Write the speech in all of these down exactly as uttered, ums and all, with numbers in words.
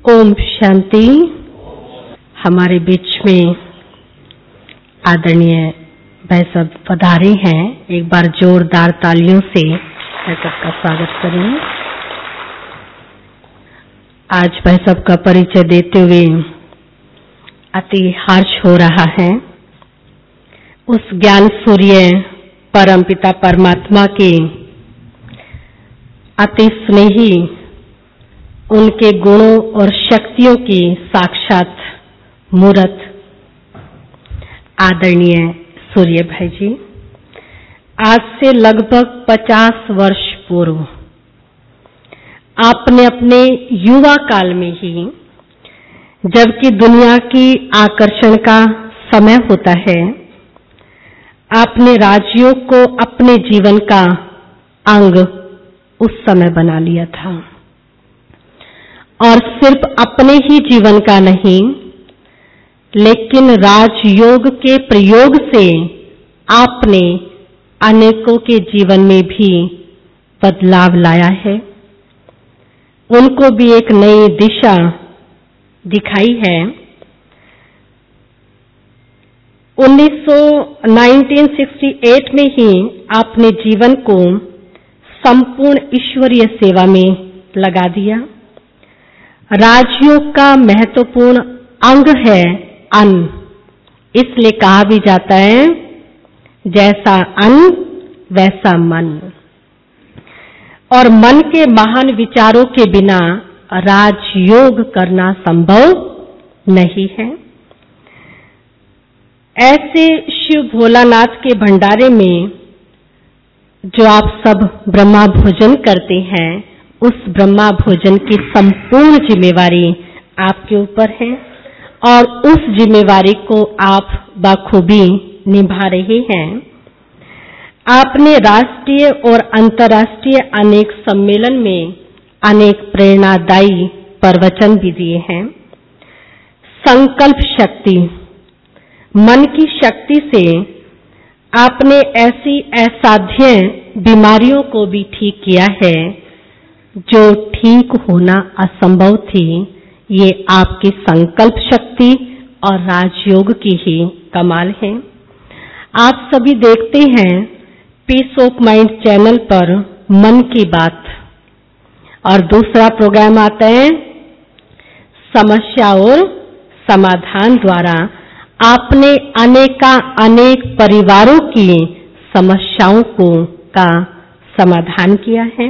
ओम शांति। हमारे बीच में आदरणीय भाई साहब पधारे हैं। एक बार जोरदार तालियों से भाई साहब का स्वागत करें। आज भाई साहब का परिचय देते हुए अति हर्ष हो रहा है। उस ज्ञान सूर्य परमपिता परमात्मा के अति स्नेही, उनके गुणों और शक्तियों की साक्षात मूर्त आदरणीय सूर्य भाई जी, आज से लगभग पचास वर्ष पूर्व आपने अपने युवा काल में ही, जबकि दुनिया की आकर्षण का समय होता है, आपने राजयोग को अपने जीवन का अंग उस समय बना लिया था। और सिर्फ अपने ही जीवन का नहीं, लेकिन राजयोग के प्रयोग से आपने अनेकों के जीवन में भी बदलाव लाया है। उनको भी एक नई दिशा दिखाई है। उन्नीस सौ अट्ठानवे में ही आपने जीवन को संपूर्ण ईश्वरीय सेवा में लगा दिया। राजयोग का महत्वपूर्ण अंग है अन्न, इसलिए कहा भी जाता है जैसा अन्न वैसा मन। और मन के महान विचारों के बिना राजयोग करना संभव नहीं है। ऐसे शिव भोलानाथ के भंडारे में जो आप सब ब्रह्मा भोजन करते हैं, उस ब्रह्मा भोजन की संपूर्ण जिम्मेवारी आपके ऊपर है और उस जिम्मेवारी को आप बखूबी निभा रहे हैं। आपने राष्ट्रीय और अंतर्राष्ट्रीय अनेक सम्मेलन में अनेक प्रेरणादायी प्रवचन भी दिए हैं। संकल्प शक्ति, मन की शक्ति से आपने ऐसी असाध्य बीमारियों को भी ठीक किया है जो ठीक होना असंभव थी। ये आपकी संकल्प शक्ति और राजयोग की ही कमाल है। आप सभी देखते हैं पीस ऑफ माइंड चैनल पर मन की बात, और दूसरा प्रोग्राम आता है समस्या और समाधान द्वारा आपने अनेका अनेक परिवारों की समस्याओं को का समाधान किया है,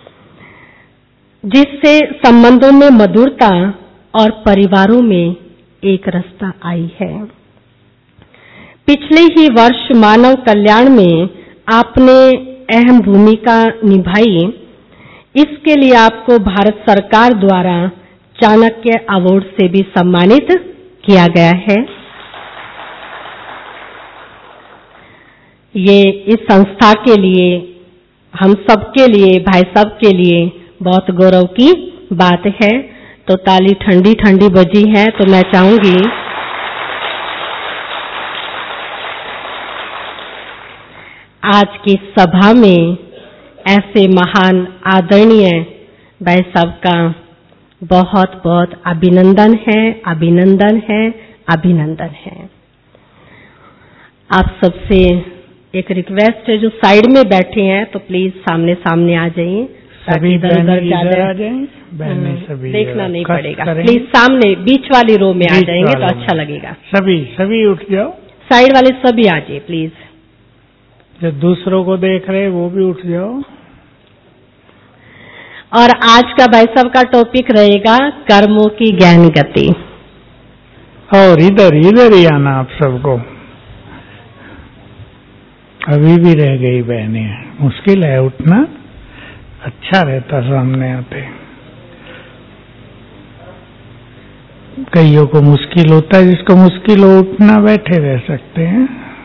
जिससे संबंधों में मधुरता और परिवारों में एक रसता आई है। पिछले ही वर्ष मानव कल्याण में आपने अहम भूमिका निभाई। इसके लिए आपको भारत सरकार द्वारा चाणक्य अवार्ड से भी सम्मानित किया गया है। ये इस संस्था के लिए, हम सबके लिए, भाई साहब के लिए बहुत गौरव की बात है। तो ताली ठंडी ठंडी बजी है, तो मैं चाहूंगी आज की सभा में ऐसे महान आदरणीय भाई साहब का बहुत बहुत अभिनंदन है, अभिनंदन है, अभिनंदन है। आप सबसे एक रिक्वेस्ट है, जो साइड में बैठे हैं तो प्लीज सामने सामने आ जाइए, सभी इधर आ जाएं, बहनें सभी देखना नहीं पड़ेगा। प्लीज सामने बीच वाली रो में आ जाएंगे तो अच्छा लगेगा। सभी सभी उठ जाओ, साइड वाले सभी आ जाइए प्लीज। जो दूसरों को देख रहे वो भी उठ जाओ। और आज का भाई साहब का टॉपिक रहेगा कर्मों की ज्ञान गति। और इधर इधर ही आना आप सबको। अभी भी रह गई बहनें, मुश्किल है उठना, अच्छा रहता सामने आते। कईयों को मुश्किल होता है, जिसको मुश्किल हो उठना बैठे रह सकते हैं।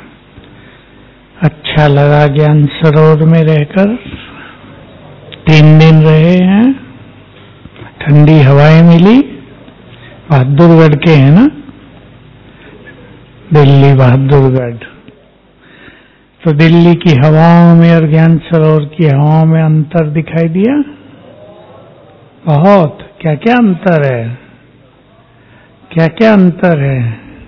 अच्छा लगा ज्ञान सरोवर में रहकर, तीन दिन रहे हैं, ठंडी हवाएं मिली। बहादुरगढ़ के हैं ना, दिल्ली बहादुरगढ़, तो दिल्ली की हवाओं में और ज्ञान सरोवर की हवाओं में अंतर दिखाई दिया। बहुत क्या क्या अंतर है। क्या क्या अंतर है?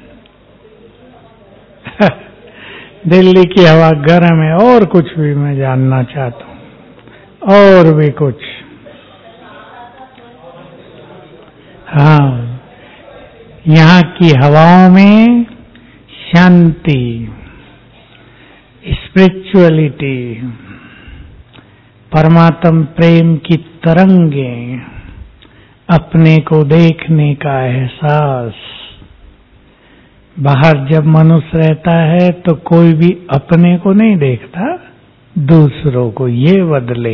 दिल्ली की हवा गर्म है, और कुछ भी मैं जानना चाहता हूँ, और भी कुछ। हाँ, यहाँ की हवाओं में शांति, स्पिरिचुअलिटी, परमात्म प्रेम की तरंगें, अपने को देखने का एहसास। बाहर जब मनुष्य रहता है तो कोई भी अपने को नहीं देखता, दूसरों को। ये बदले,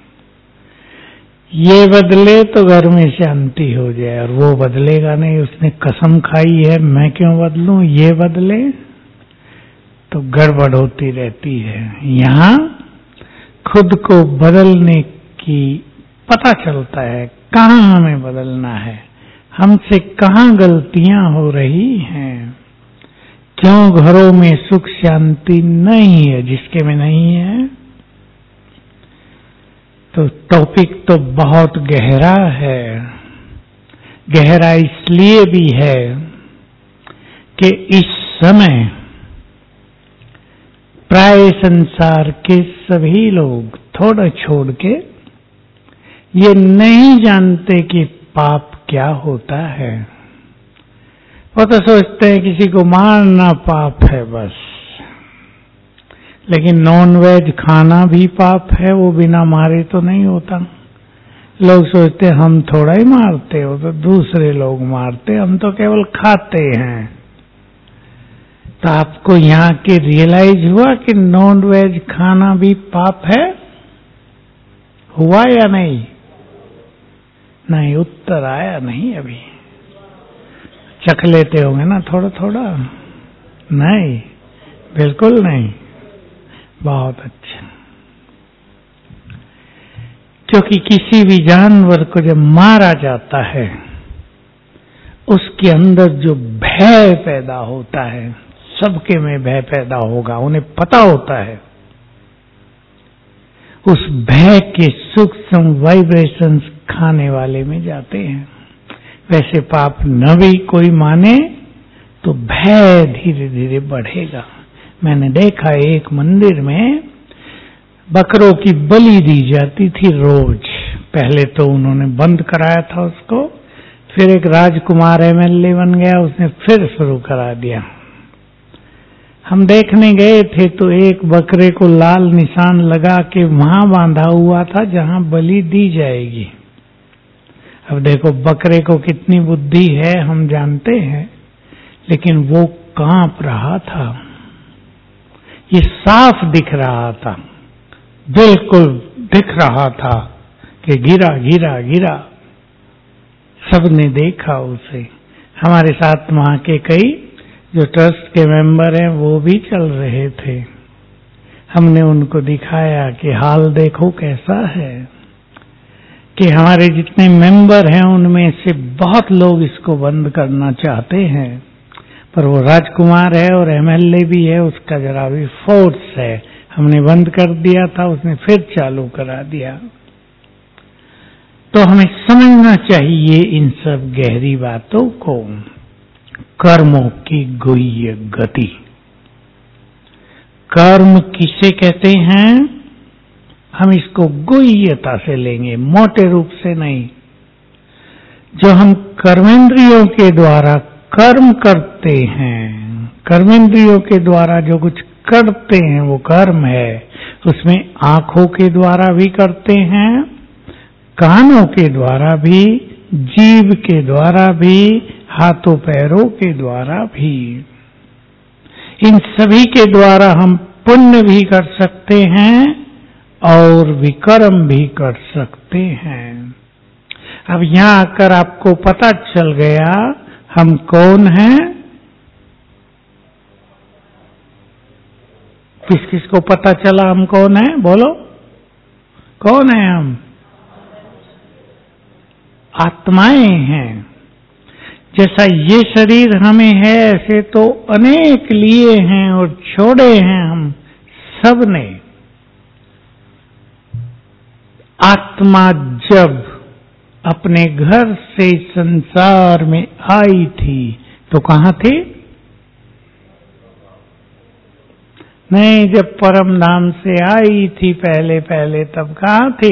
ये बदले तो घर में शांति हो जाए, और वो बदलेगा नहीं। उसने कसम खाई है मैं क्यों बदलूं, ये बदले तो गड़बड़ होती रहती है। यहाँ खुद को बदलने की पता चलता है कहाँ हमें बदलना है, हमसे कहाँ गलतियां हो रही हैं, क्यों घरों में सुख शांति नहीं है जिसके में नहीं है। तो टॉपिक तो बहुत गहरा है। गहरा इसलिए भी है कि इस समय प्राय संसार के सभी लोग थोड़ा छोड़ के ये नहीं जानते कि पाप क्या होता है। वो तो सोचते हैं किसी को मारना पाप है बस, लेकिन नॉन वेज खाना भी पाप है, वो बिना मारे तो नहीं होता। लोग सोचते हैं हम थोड़ा ही मारते हो, तो दूसरे लोग मारते, हम तो केवल खाते हैं। तो आपको यहाँ के रियलाइज हुआ कि नॉन वेज खाना भी पाप है? हुआ या नहीं? नहीं, उत्तर आया नहीं अभी। चख लेते होंगे ना थोड़ा थोड़ा? नहीं, बिल्कुल नहीं। बहुत अच्छा। क्योंकि किसी भी जानवर को जब मारा जाता है, उसके अंदर जो भय पैदा होता है, सबके में भय पैदा होगा, उन्हें पता होता है। उस भय के सूक्ष्म वाइब्रेशंस खाने वाले में जाते हैं। वैसे पाप न भी कोई माने तो भय धीरे धीरे बढ़ेगा। मैंने देखा एक मंदिर में बकरों की बलि दी जाती थी रोज। पहले तो उन्होंने बंद कराया था उसको, फिर एक राजकुमार एमएलए बन गया, उसने फिर शुरू करा दिया। हम देखने गए थे तो एक बकरे को लाल निशान लगा के वहां बांधा हुआ था जहां बलि दी जाएगी। अब देखो बकरे को कितनी बुद्धि है हम जानते हैं, लेकिन वो कांप रहा था। ये साफ दिख रहा था, बिल्कुल दिख रहा था कि गिरा गिरा गिरा। सबने देखा उसे। हमारे साथ वहां के कई जो ट्रस्ट के मेंबर हैं वो भी चल रहे थे। हमने उनको दिखाया कि हाल देखो कैसा है, कि हमारे जितने मेंबर हैं उनमें से बहुत लोग इसको बंद करना चाहते हैं, पर वो राजकुमार है और एमएलए भी है, उसका जरा भी फोर्स है। हमने बंद कर दिया था, उसने फिर चालू करा दिया। तो हमें समझना चाहिए इन सब गहरी बातों को। कर्मों की गुह्य गति। कर्म किसे कहते हैं? हम इसको गुह्यता से लेंगे, मोटे रूप से नहीं। जो हम कर्मेंद्रियों के द्वारा कर्म करते हैं, कर्मेंद्रियों के द्वारा जो कुछ करते हैं वो कर्म है। उसमें आंखों के द्वारा भी करते हैं, कानों के द्वारा भी, जीभ के द्वारा भी, हाथों पैरों के द्वारा भी। इन सभी के द्वारा हम पुण्य भी कर सकते हैं और विकर्म भी कर सकते हैं। अब यहां आकर आपको पता चल गया हम कौन हैं। किस किस को पता चला हम कौन हैं? बोलो, कौन है हम? आत्माएं हैं। जैसा ये शरीर हमें है ऐसे तो अनेक लिए हैं और छोड़े हैं हम सब ने। आत्मा जब अपने घर से संसार में आई थी तो कहाँ थी? नहीं, जब परम धाम से आई थी पहले पहले तब कहाँ थी?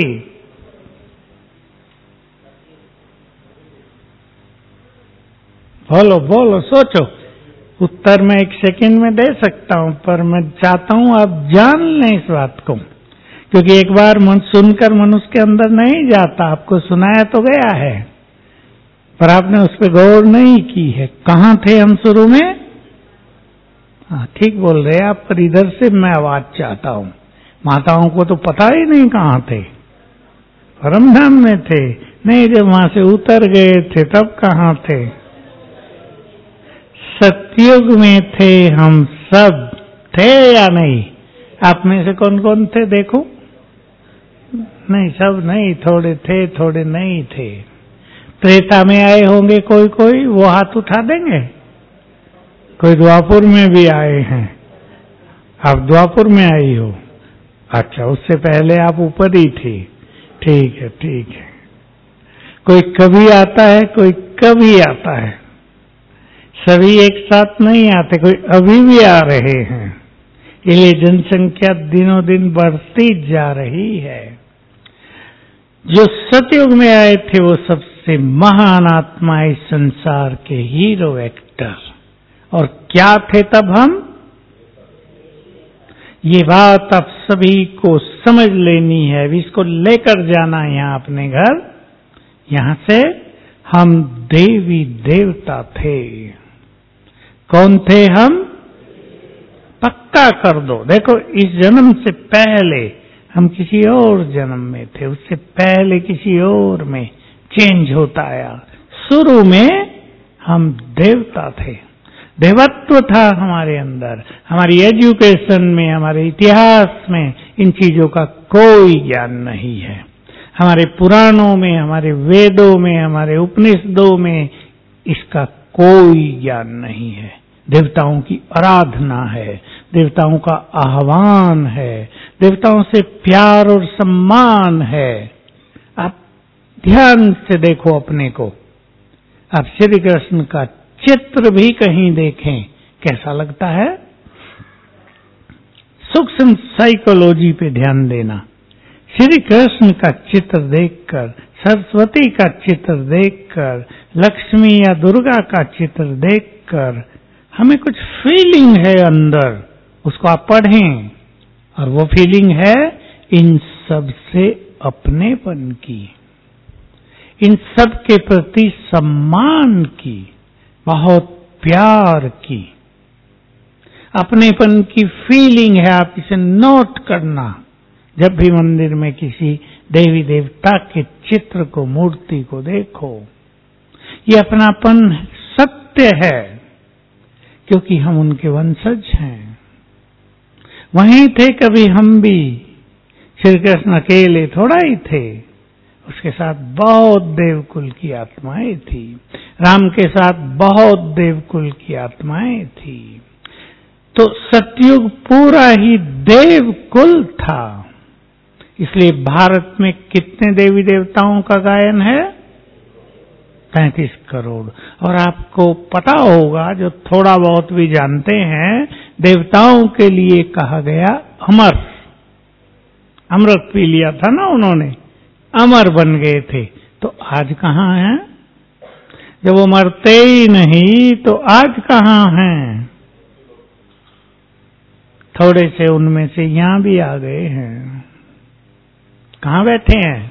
बोलो बोलो, सोचो। उत्तर मैं एक सेकंड में दे सकता हूं, पर मैं चाहता हूं आप जान लें इस बात को, क्योंकि एक बार मन सुनकर मनुष्य के अंदर नहीं जाता। आपको सुनाया तो गया है, पर आपने उस पर गौर नहीं की है। कहाँ थे हम शुरू में? हाँ, ठीक बोल रहे आप, पर इधर से मैं आवाज चाहता हूं। माताओं को तो पता ही नहीं कहाँ थे। परमधाम में थे। नहीं, जब वहां से उतर गए थे तब कहाँ थे? सतयुग में थे हम सब। थे या नहीं? आप में से कौन कौन थे देखो? नहीं, सब नहीं, थोड़े थे थोड़े नहीं थे। त्रेता में आए होंगे कोई कोई, वो हाथ उठा देंगे। कोई द्वापुर में भी आए हैं। आप द्वापुर में आई हो? अच्छा, उससे पहले आप ऊपर ही थी। ठीक है ठीक है। कोई कभी आता है, कोई कभी आता है, सभी एक साथ नहीं आते। कोई अभी भी आ रहे हैं। इसलिए जनसंख्या दिनों दिन बढ़ती जा रही है। जो सतयुग में आए थे वो सबसे महान आत्मा इस संसार के हीरो एक्टर। और क्या थे तब हम? ये बात आप सभी को समझ लेनी है, इसको लेकर जाना है यहाँ अपने घर। यहां से हम देवी देवता थे। कौन थे हम? पक्का कर दो। देखो, इस जन्म से पहले हम किसी और जन्म में थे, उससे पहले किसी और में चेंज होता आया। शुरू में हम देवता थे। देवत्व था हमारे अंदर। हमारी एजुकेशन में, हमारे इतिहास में इन चीजों का कोई ज्ञान नहीं है। हमारे पुराणों में, हमारे वेदों में, हमारे उपनिषदों में इसका कोई ज्ञान नहीं है। देवताओं की आराधना है, देवताओं का आह्वान है, देवताओं से प्यार और सम्मान है। आप ध्यान से देखो अपने को। आप श्री कृष्ण का चित्र भी कहीं देखें, कैसा लगता है? सूक्ष्म साइकोलॉजी पे ध्यान देना। श्री कृष्ण का चित्र देखकर, सरस्वती का चित्र देखकर, लक्ष्मी या दुर्गा का चित्र देखकर हमें कुछ फीलिंग है अंदर, उसको आप पढ़ें। और वो फीलिंग है इन सब से अपनेपन की, इन सब के प्रति सम्मान की, बहुत प्यार की, अपनेपन की फीलिंग है। आप इसे नोट करना जब भी मंदिर में किसी देवी देवता के चित्र को, मूर्ति को देखो। ये अपनापन सत्य है, क्योंकि हम उनके वंशज हैं। वहीं थे कभी हम भी। श्री कृष्ण अकेले थोड़ा ही थे, उसके साथ बहुत देवकुल की आत्माएं थी। राम के साथ बहुत देवकुल की आत्माएं थी। तो सतयुग पूरा ही देवकुल था। इसलिए भारत में कितने देवी देवताओं का गायन है? पैंतीस करोड़। और आपको पता होगा, जो थोड़ा बहुत भी जानते हैं, देवताओं के लिए कहा गया अमर। अमृत पी लिया था ना उन्होंने, अमर बन गए थे। तो आज कहाँ हैं? जब वो मरते ही नहीं तो आज कहाँ हैं? थोड़े से उनमें से यहां भी आ गए हैं। कहाँ बैठे हैं?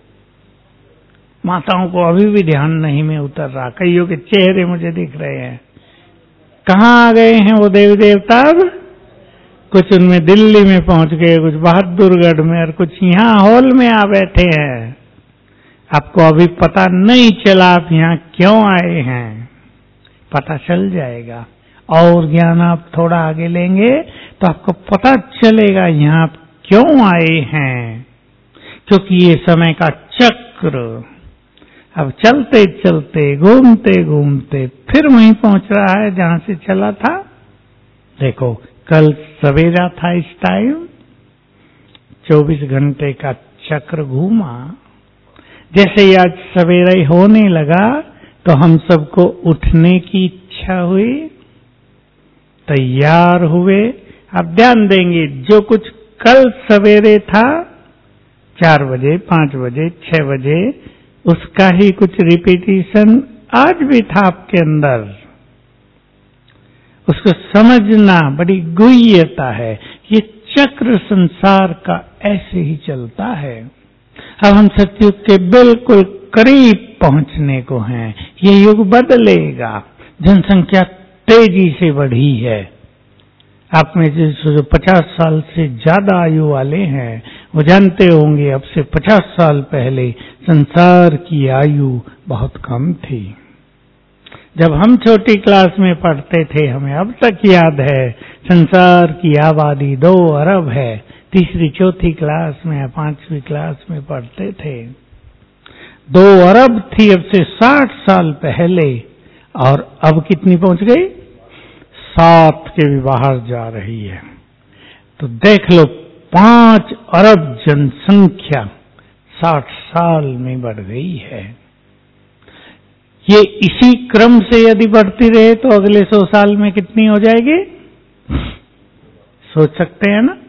माताओं को अभी भी ध्यान नहीं में उतर रहा। कईयों के चेहरे मुझे दिख रहे हैं। कहाँ आ गए हैं वो देवी देवता? कुछ उनमें दिल्ली में पहुंच गए, कुछ बहादुरगढ़ में, और कुछ यहाँ हॉल में आ बैठे हैं। आपको अभी पता नहीं चला आप यहाँ क्यों आए हैं, पता चल जाएगा। और ज्ञान आप थोड़ा आगे लेंगे तो आपको पता चलेगा यहाँ आप क्यों आए हैं। क्योंकि ये समय का चक्र अब चलते चलते, घूमते घूमते फिर वहीं पहुंच रहा है जहां से चला था। देखो, कल सवेरा था इस टाइम, चौबीस घंटे का चक्र घूमा। जैसे ही आज सवेरे होने लगा तो हम सबको उठने की इच्छा हुई, तैयार हुए। आप ध्यान देंगे, जो कुछ कल सवेरे था चार बजे, पांच बजे, छह बजे, उसका ही कुछ रिपीटिशन आज भी था आपके अंदर। उसको समझना बड़ी गुह्यता है। ये चक्र संसार का ऐसे ही चलता है। अब हम सतयुग के बिल्कुल करीब पहुंचने को हैं। ये युग बदलेगा। जनसंख्या तेजी से बढ़ी है। आप में जो पचास साल से ज्यादा आयु वाले हैं वो जानते होंगे, अब से पचास साल पहले संसार की आयु बहुत कम थी। जब हम छोटी क्लास में पढ़ते थे, हमें अब तक याद है, संसार की आबादी दो अरब है। तीसरी चौथी क्लास में या पांचवी क्लास में पढ़ते थे। दो अरब थी अब से साठ साल पहले, और अब कितनी पहुंच गई? सात के भी बाहर जा रही है। तो देख लो, पांच अरब जनसंख्या साठ साल में बढ़ गई है। ये इसी क्रम से यदि बढ़ती रहे तो अगले सौ साल में कितनी हो जाएगी? सोच सकते हैं ना?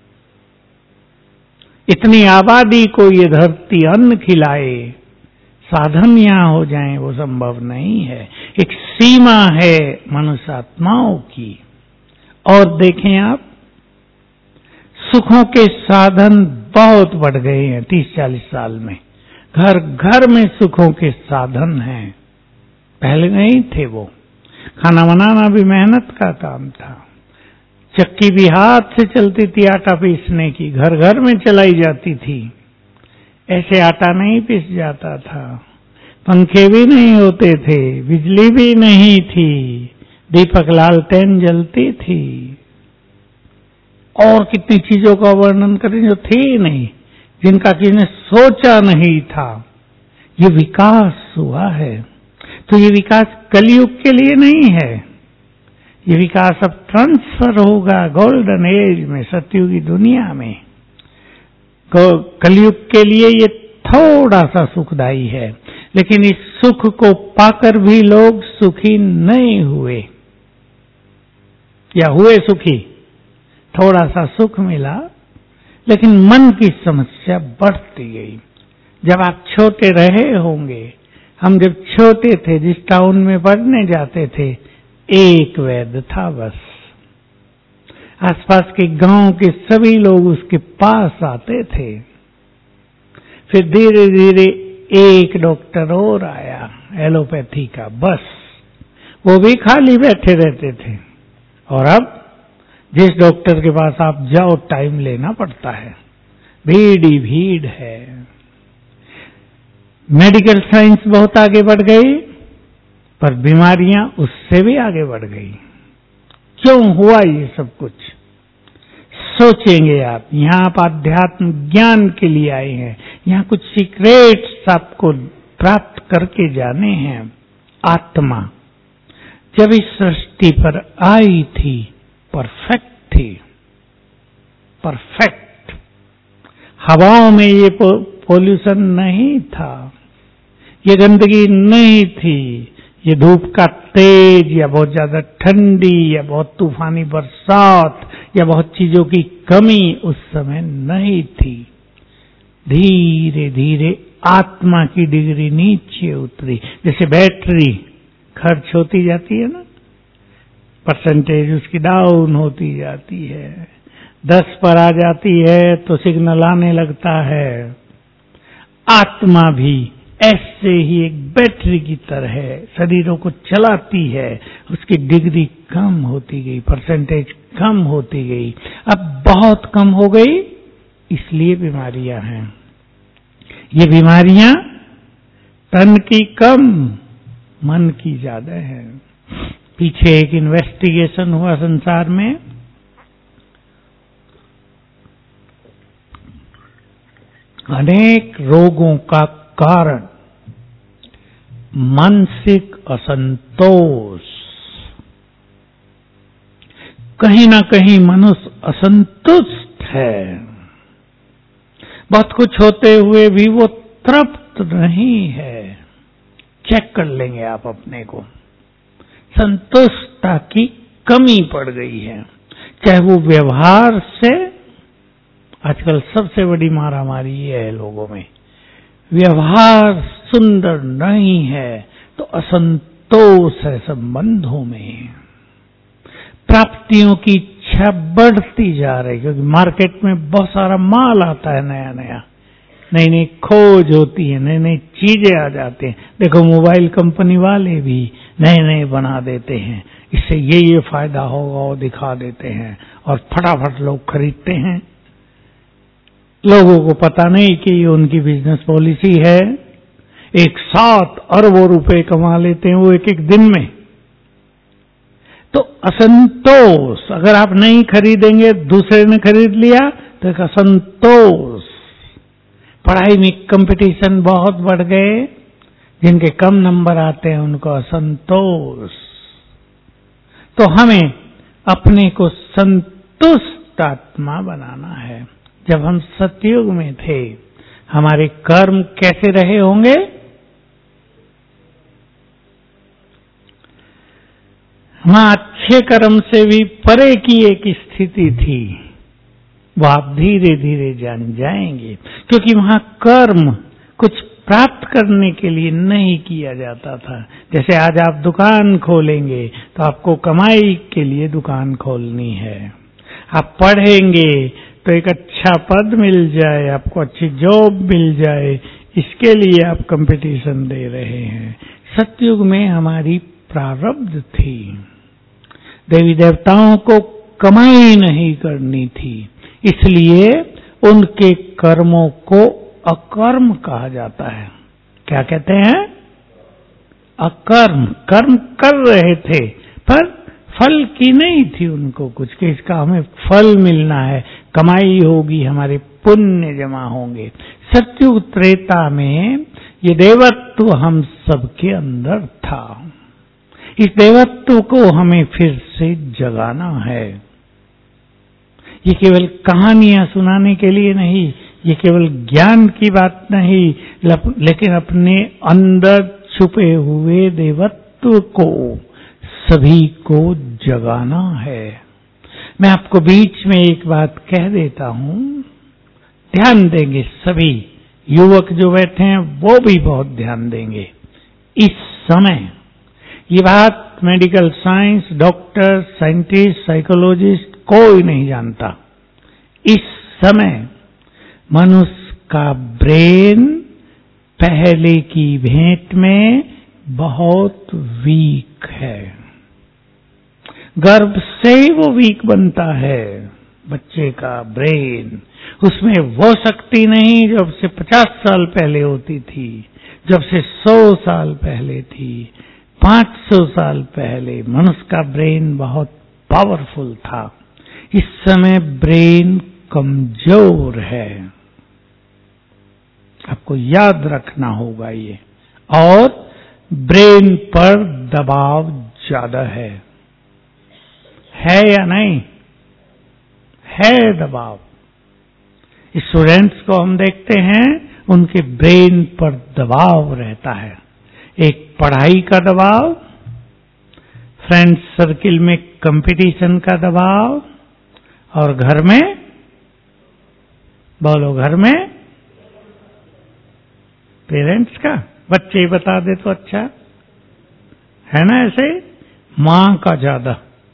इतनी आबादी को ये धरती अन्न खिलाए, साधन यहां हो जाएं, वो संभव नहीं है। एक सीमा है मनुष्य आत्माओं की। और देखें आप, सुखों के साधन बहुत बढ़ गए हैं तीस चालीस साल में। घर घर में सुखों के साधन हैं, पहले नहीं थे वो। खाना बनाना भी मेहनत का काम था। चक्की भी हाथ से चलती थी आटा पीसने की, घर घर में चलाई जाती थी। ऐसे आटा नहीं पीस जाता था। पंखे भी नहीं होते थे, बिजली भी नहीं थी, दीपक लालटेन जलती थी। और कितनी चीजों का वर्णन करें जो थी नहीं, जिनका किसी ने सोचा नहीं था। ये विकास हुआ है। तो ये विकास कलयुग के लिए नहीं है। ये विकास अब ट्रांसफर होगा गोल्डन एज में, सतयुगी दुनिया में। कलयुग के लिए ये थोड़ा सा सुखदायी है, लेकिन इस सुख को पाकर भी लोग सुखी नहीं हुए, या हुए सुखी। थोड़ा सा सुख मिला, लेकिन मन की समस्या बढ़ती गई। जब आप छोटे रहे होंगे, हम जब छोटे थे, जिस टाउन में पढ़ने जाते थे, एक वैद्य था बस। आसपास के गांव के सभी लोग उसके पास आते थे। फिर धीरे धीरे एक डॉक्टर और आया एलोपैथी का, बस। वो भी खाली बैठे रहते थे। और अब जिस डॉक्टर के पास आप जाओ, टाइम लेना पड़ता है, भीड़ ही भीड़ है। मेडिकल साइंस बहुत आगे बढ़ गई, पर बीमारियां उससे भी आगे बढ़ गई। क्यों हुआ ये सब कुछ? सोचेंगे आप। यहां आप आध्यात्म ज्ञान के लिए आए हैं, यहां कुछ सीक्रेट्स आपको प्राप्त करके जाने हैं। आत्मा जब इस सृष्टि पर आई थी, परफेक्ट थी, परफेक्ट। हवाओं में ये पोल्यूशन नहीं था, ये गंदगी नहीं थी, ये धूप का तेज या बहुत ज्यादा ठंडी या बहुत तूफानी बरसात या बहुत चीजों की कमी उस समय नहीं थी। धीरे धीरे आत्मा की डिग्री नीचे उतरी। जैसे बैटरी खर्च होती जाती है ना, परसेंटेज उसकी डाउन होती जाती है। दस पर आ जाती है तो सिग्नल आने लगता है। आत्मा भी ऐसे ही एक बैटरी की तरह है, शरीरों को चलाती है। उसकी डिग्री कम होती गई, परसेंटेज कम होती गई। अब बहुत कम हो गई, इसलिए बीमारियां हैं। ये बीमारियां तन की कम, मन की ज्यादा है। पीछे एक इन्वेस्टिगेशन हुआ संसार में, अनेक रोगों का कारण मानसिक असंतोष। कहीं ना कहीं मनुष्य असंतुष्ट है। बहुत कुछ होते हुए भी वो तृप्त संतुष्ट नहीं है। चेक कर लेंगे आप अपने को, संतुष्टता की कमी पड़ गई है। चाहे वो व्यवहार से, आजकल सबसे बड़ी मारामारी ये है लोगों में, व्यवहार सुंदर नहीं है तो असंतोष है संबंधों में। प्राप्तियों की इच्छा बढ़ती जा रही, क्योंकि मार्केट में बहुत सारा माल आता है, नया नया, नई नई खोज होती है, नई नई चीजें आ जाती हैं। देखो मोबाइल कंपनी वाले भी नए नए बना देते हैं, इससे ये ये फायदा होगा वो दिखा देते हैं और फटाफट लोग खरीदते हैं। लोगों को पता नहीं कि ये उनकी बिजनेस पॉलिसी है। एक साथ अरबों रुपए कमा लेते हैं वो एक एक दिन में। तो असंतोष, अगर आप नहीं खरीदेंगे दूसरे ने खरीद लिया तो एक असंतोष। पढ़ाई में कंपटीशन बहुत बढ़ गए, जिनके कम नंबर आते हैं उनको असंतोष। तो हमें अपने को संतुष्ट आत्मा बनाना है। जब हम सतयुग में थे, हमारे कर्म कैसे रहे होंगे? वहां अच्छे कर्म से भी परे की एक स्थिति थी, वो आप धीरे धीरे जान जाएंगे। क्योंकि वहां कर्म कुछ प्राप्त करने के लिए नहीं किया जाता था। जैसे आज आप दुकान खोलेंगे तो आपको कमाई के लिए दुकान खोलनी है। आप पढ़ेंगे तो एक अच्छा पद मिल जाए, आपको अच्छी जॉब मिल जाए, इसके लिए आप कंपटीशन दे रहे हैं। सतयुग में हमारी प्रारब्ध थी, देवी देवताओं को कमाई नहीं करनी थी, इसलिए उनके कर्मों को अकर्म कहा जाता है। क्या कहते हैं? अकर्म। कर्म कर रहे थे पर फल की नहीं थी उनको कुछ, कि इसका हमें फल मिलना है, कमाई होगी, हमारे पुण्य जमा होंगे। सतयुग त्रेता में ये देवत्व हम सबके अंदर था। इस देवत्व को हमें फिर से जगाना है। ये केवल कहानियां सुनाने के लिए नहीं, ये केवल ज्ञान की बात नहीं, लेकिन अपने अंदर छुपे हुए देवत्व को सभी को जगाना है। मैं आपको बीच में एक बात कह देता हूं, ध्यान देंगे सभी युवक जो बैठे हैं वो भी बहुत ध्यान देंगे। इस समय ये बात medical science, doctor, scientist, psychologist कोई नहीं जानता। इस समय मनुष्य का ब्रेन पहले की भेंट में बहुत वीक है। गर्भ से ही वो वीक बनता है बच्चे का ब्रेन। उसमें वो शक्ति नहीं जब से पचास साल पहले होती थी, जब से सौ साल पहले थी, पांच सौ साल पहले मनुष्य का ब्रेन बहुत पावरफुल था। इस समय ब्रेन कमजोर है, आपको याद रखना होगा ये। और ब्रेन पर दबाव ज्यादा है, है या नहीं? है दबाव। स्टूडेंट्स को हम देखते हैं, उनके ब्रेन पर दबाव रहता है। एक पढ़ाई का दबाव, फ्रेंड्स सर्किल में कंपटीशन का दबाव, और घर में, बोलो, घर में पेरेंट्स का। बच्चे ही बता दे तो अच्छा है ना। ऐसे मां का ज्यादा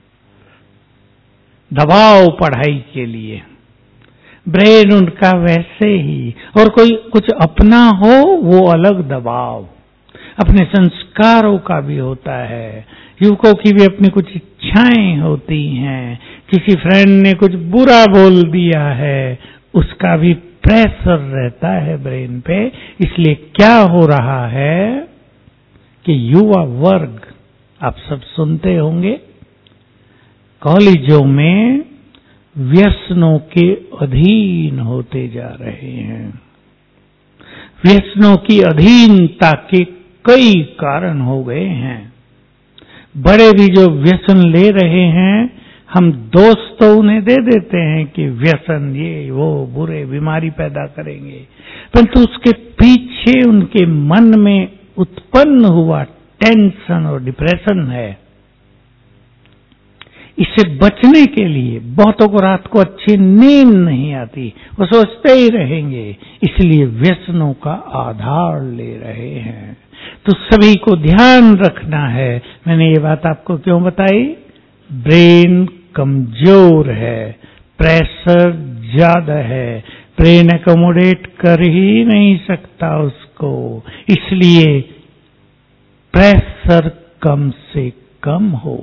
दबाव पढ़ाई के लिए, ब्रेन उनका वैसे ही। और कोई कुछ अपना हो वो अलग दबाव, अपने संस्कारों का भी होता है। युवकों की भी अपनी कुछ इच्छाएं होती हैं। किसी फ्रेंड ने कुछ बुरा बोल दिया है, उसका भी प्रेशर रहता है ब्रेन पे। इसलिए क्या हो रहा है कि युवा वर्ग, आप सब सुनते होंगे, कॉलेजों में व्यसनों के अधीन होते जा रहे हैं। व्यसनों की अधीनता के कई कारण हो गए हैं। बड़े भी जो व्यसन ले रहे हैं, हम दोस्त तो उन्हें दे देते हैं कि व्यसन ये वो बुरे बीमारी पैदा करेंगे, परंतु उसके पीछे उनके मन में उत्पन्न हुआ टेंशन और डिप्रेशन है। इससे बचने के लिए बहुतों को रात को अच्छी नींद नहीं आती, वो सोचते ही रहेंगे, इसलिए व्यसनों का आधार ले रहे हैं। तो सभी को ध्यान रखना है। मैंने ये बात आपको क्यों बताई? ब्रेन कमजोर है, प्रेशर ज्यादा है, ब्रेन एकोमोडेट कर ही नहीं सकता उसको, इसलिए प्रेशर कम से कम हो।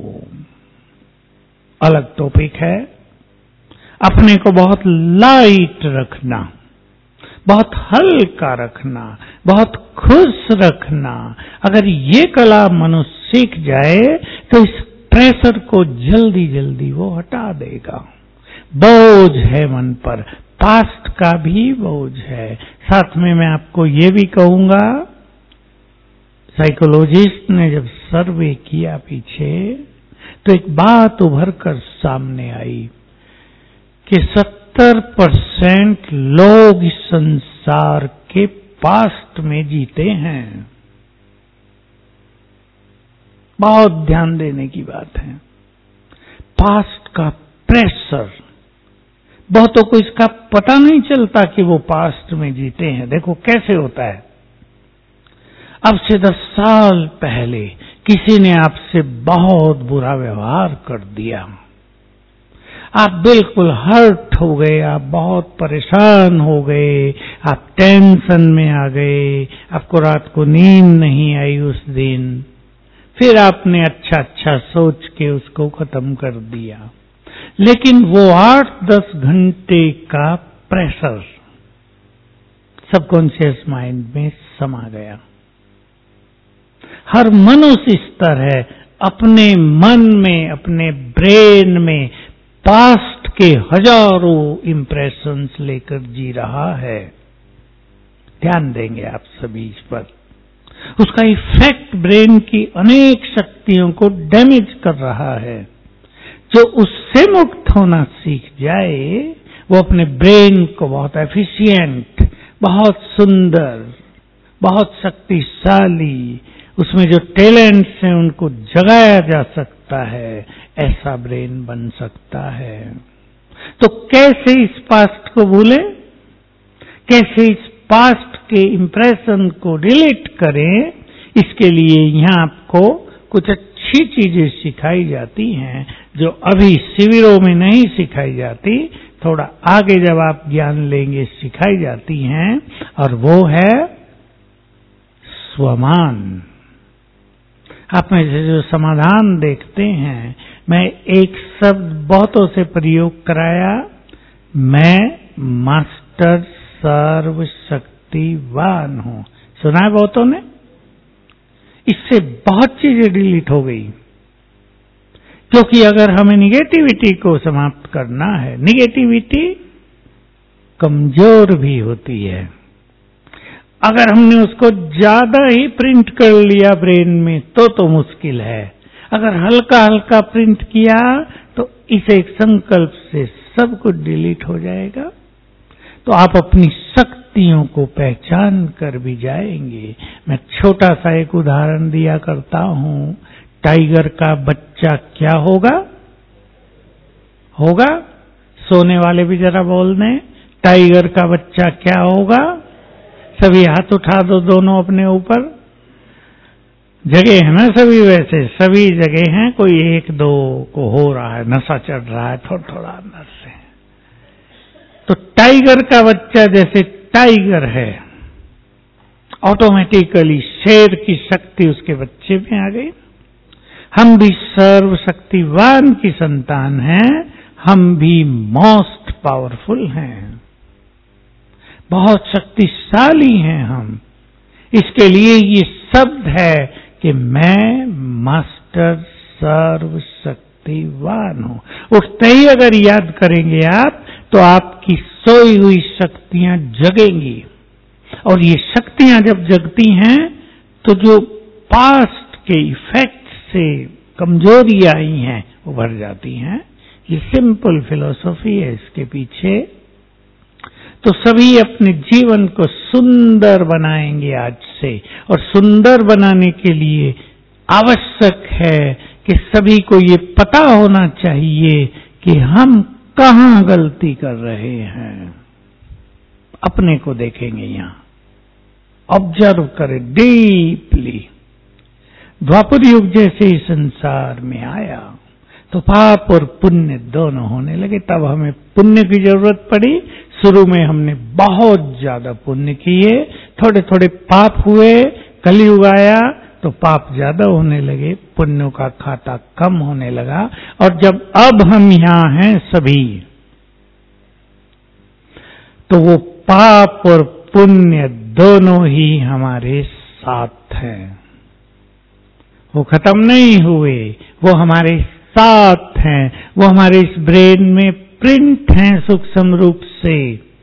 अलग टॉपिक है। अपने को बहुत लाइट रखना, बहुत हल्का रखना, बहुत खुश रखना। अगर ये कला मनुष्य सीख जाए तो इस प्रेशर को जल्दी जल्दी वो हटा देगा। बोझ है मन पर, पास्ट का भी बोझ है। साथ में मैं आपको ये भी कहूंगा, साइकोलॉजिस्ट ने जब सर्वे किया पीछे, तो एक बात उभर कर सामने आई कि सत्तर परसेंट लोग इस संसार के पास्ट में जीते हैं। बहुत ध्यान देने की बात है। पास्ट का प्रेशर, बहुतों को इसका पता नहीं चलता कि वो पास्ट में जीते हैं। देखो कैसे होता है। अब से दस साल पहले किसी ने आपसे बहुत बुरा व्यवहार कर दिया, आप बिल्कुल हर्ट हो गए, आप बहुत परेशान हो गए, आप टेंशन में आ गए, आपको रात को नींद नहीं आई उस दिन। फिर आपने अच्छा अच्छा सोच के उसको खत्म कर दिया, लेकिन वो आठ दस घंटे का प्रेशर सबकॉन्शियस माइंड में समा गया। हर मनुष्य इस तरह अपने मन में, अपने ब्रेन में पास्ट के हजारों इंप्रेशंस लेकर जी रहा है। ध्यान देंगे आप सभी इस पर। उसका इफेक्ट ब्रेन की अनेक शक्तियों को डैमेज कर रहा है। जो उससे मुक्त होना सीख जाए, वो अपने ब्रेन को बहुत एफिशिएंट, बहुत सुंदर, बहुत शक्तिशाली, उसमें जो टैलेंट्स हैं उनको जगाया जा सकता है, ऐसा ब्रेन बन सकता है। तो कैसे इस पास्ट को भूलें, कैसे इस पास्ट के इंप्रेशन को डिलीट करें, इसके लिए यहाँ आपको कुछ अच्छी चीजें सिखाई जाती हैं जो अभी शिविरों में नहीं सिखाई जाती, थोड़ा आगे जब आप ज्ञान लेंगे सिखाई जाती हैं, और वो है स्वमान। आप में से जो समाधान देखते हैं, मैं एक शब्द बहुतों से प्रयोग कराया, मैं मास्टर सर्वशक्तिवान हूं। सुना है बहुतों ने? इससे बहुत चीजें डिलीट हो गई, क्योंकि अगर हमें निगेटिविटी को समाप्त करना है, निगेटिविटी कमजोर भी होती है। अगर हमने उसको ज्यादा ही प्रिंट कर लिया ब्रेन में तो तो मुश्किल है। अगर हल्का हल्का प्रिंट किया तो इस एक संकल्प से सब कुछ डिलीट हो जाएगा। तो आप अपनी शक्तियों को पहचान कर भी जाएंगे। मैं छोटा सा एक उदाहरण दिया करता हूं। टाइगर का बच्चा क्या होगा? होगा? सोने वाले भी जरा बोल दें, टाइगर का बच्चा क्या होगा? सभी हाथ उठा दो दोनों अपने ऊपर। जगह है ना सभी, वैसे सभी जगह हैं, कोई एक दो को हो रहा है, नशा चढ़ रहा है थोड़ा थोड़ा अंदर से। तो टाइगर का बच्चा जैसे टाइगर है, ऑटोमेटिकली शेर की शक्ति उसके बच्चे में आ गई। हम भी सर्वशक्तिवान की संतान हैं, हम भी मोस्ट पावरफुल हैं, बहुत शक्तिशाली हैं हम। इसके लिए ये शब्द है कि मैं मास्टर सर्वशक्तिवान हूं। उठते ही अगर याद करेंगे आप, तो आपकी सोई हुई शक्तियां जगेंगी, और ये शक्तियां जब जगती हैं तो जो पास्ट के इफेक्ट से कमजोरी आई हैं वो भर जाती हैं। ये सिंपल फिलॉसफी है इसके पीछे। तो सभी अपने जीवन को सुंदर बनाएंगे आज से, और सुंदर बनाने के लिए आवश्यक है कि सभी को ये पता होना चाहिए कि हम कहां गलती कर रहे हैं। अपने को देखेंगे, यहां ऑब्जर्व करें डीपली। द्वापर युग जैसे ही संसार में आया तो पाप और पुण्य दोनों होने लगे। तब हमें पुण्य की जरूरत पड़ी। शुरू में हमने बहुत ज्यादा पुण्य किए, थोड़े थोड़े पाप हुए। कलयुग आया तो पाप ज्यादा होने लगे, पुण्यों का खाता कम होने लगा। और जब अब हम यहां हैं सभी, तो वो पाप और पुण्य दोनों ही हमारे साथ हैं, वो खत्म नहीं हुए, वो हमारे साथ हैं, वो हमारे इस ब्रेन में प्रिंट हैं सूक्ष्म रूप से।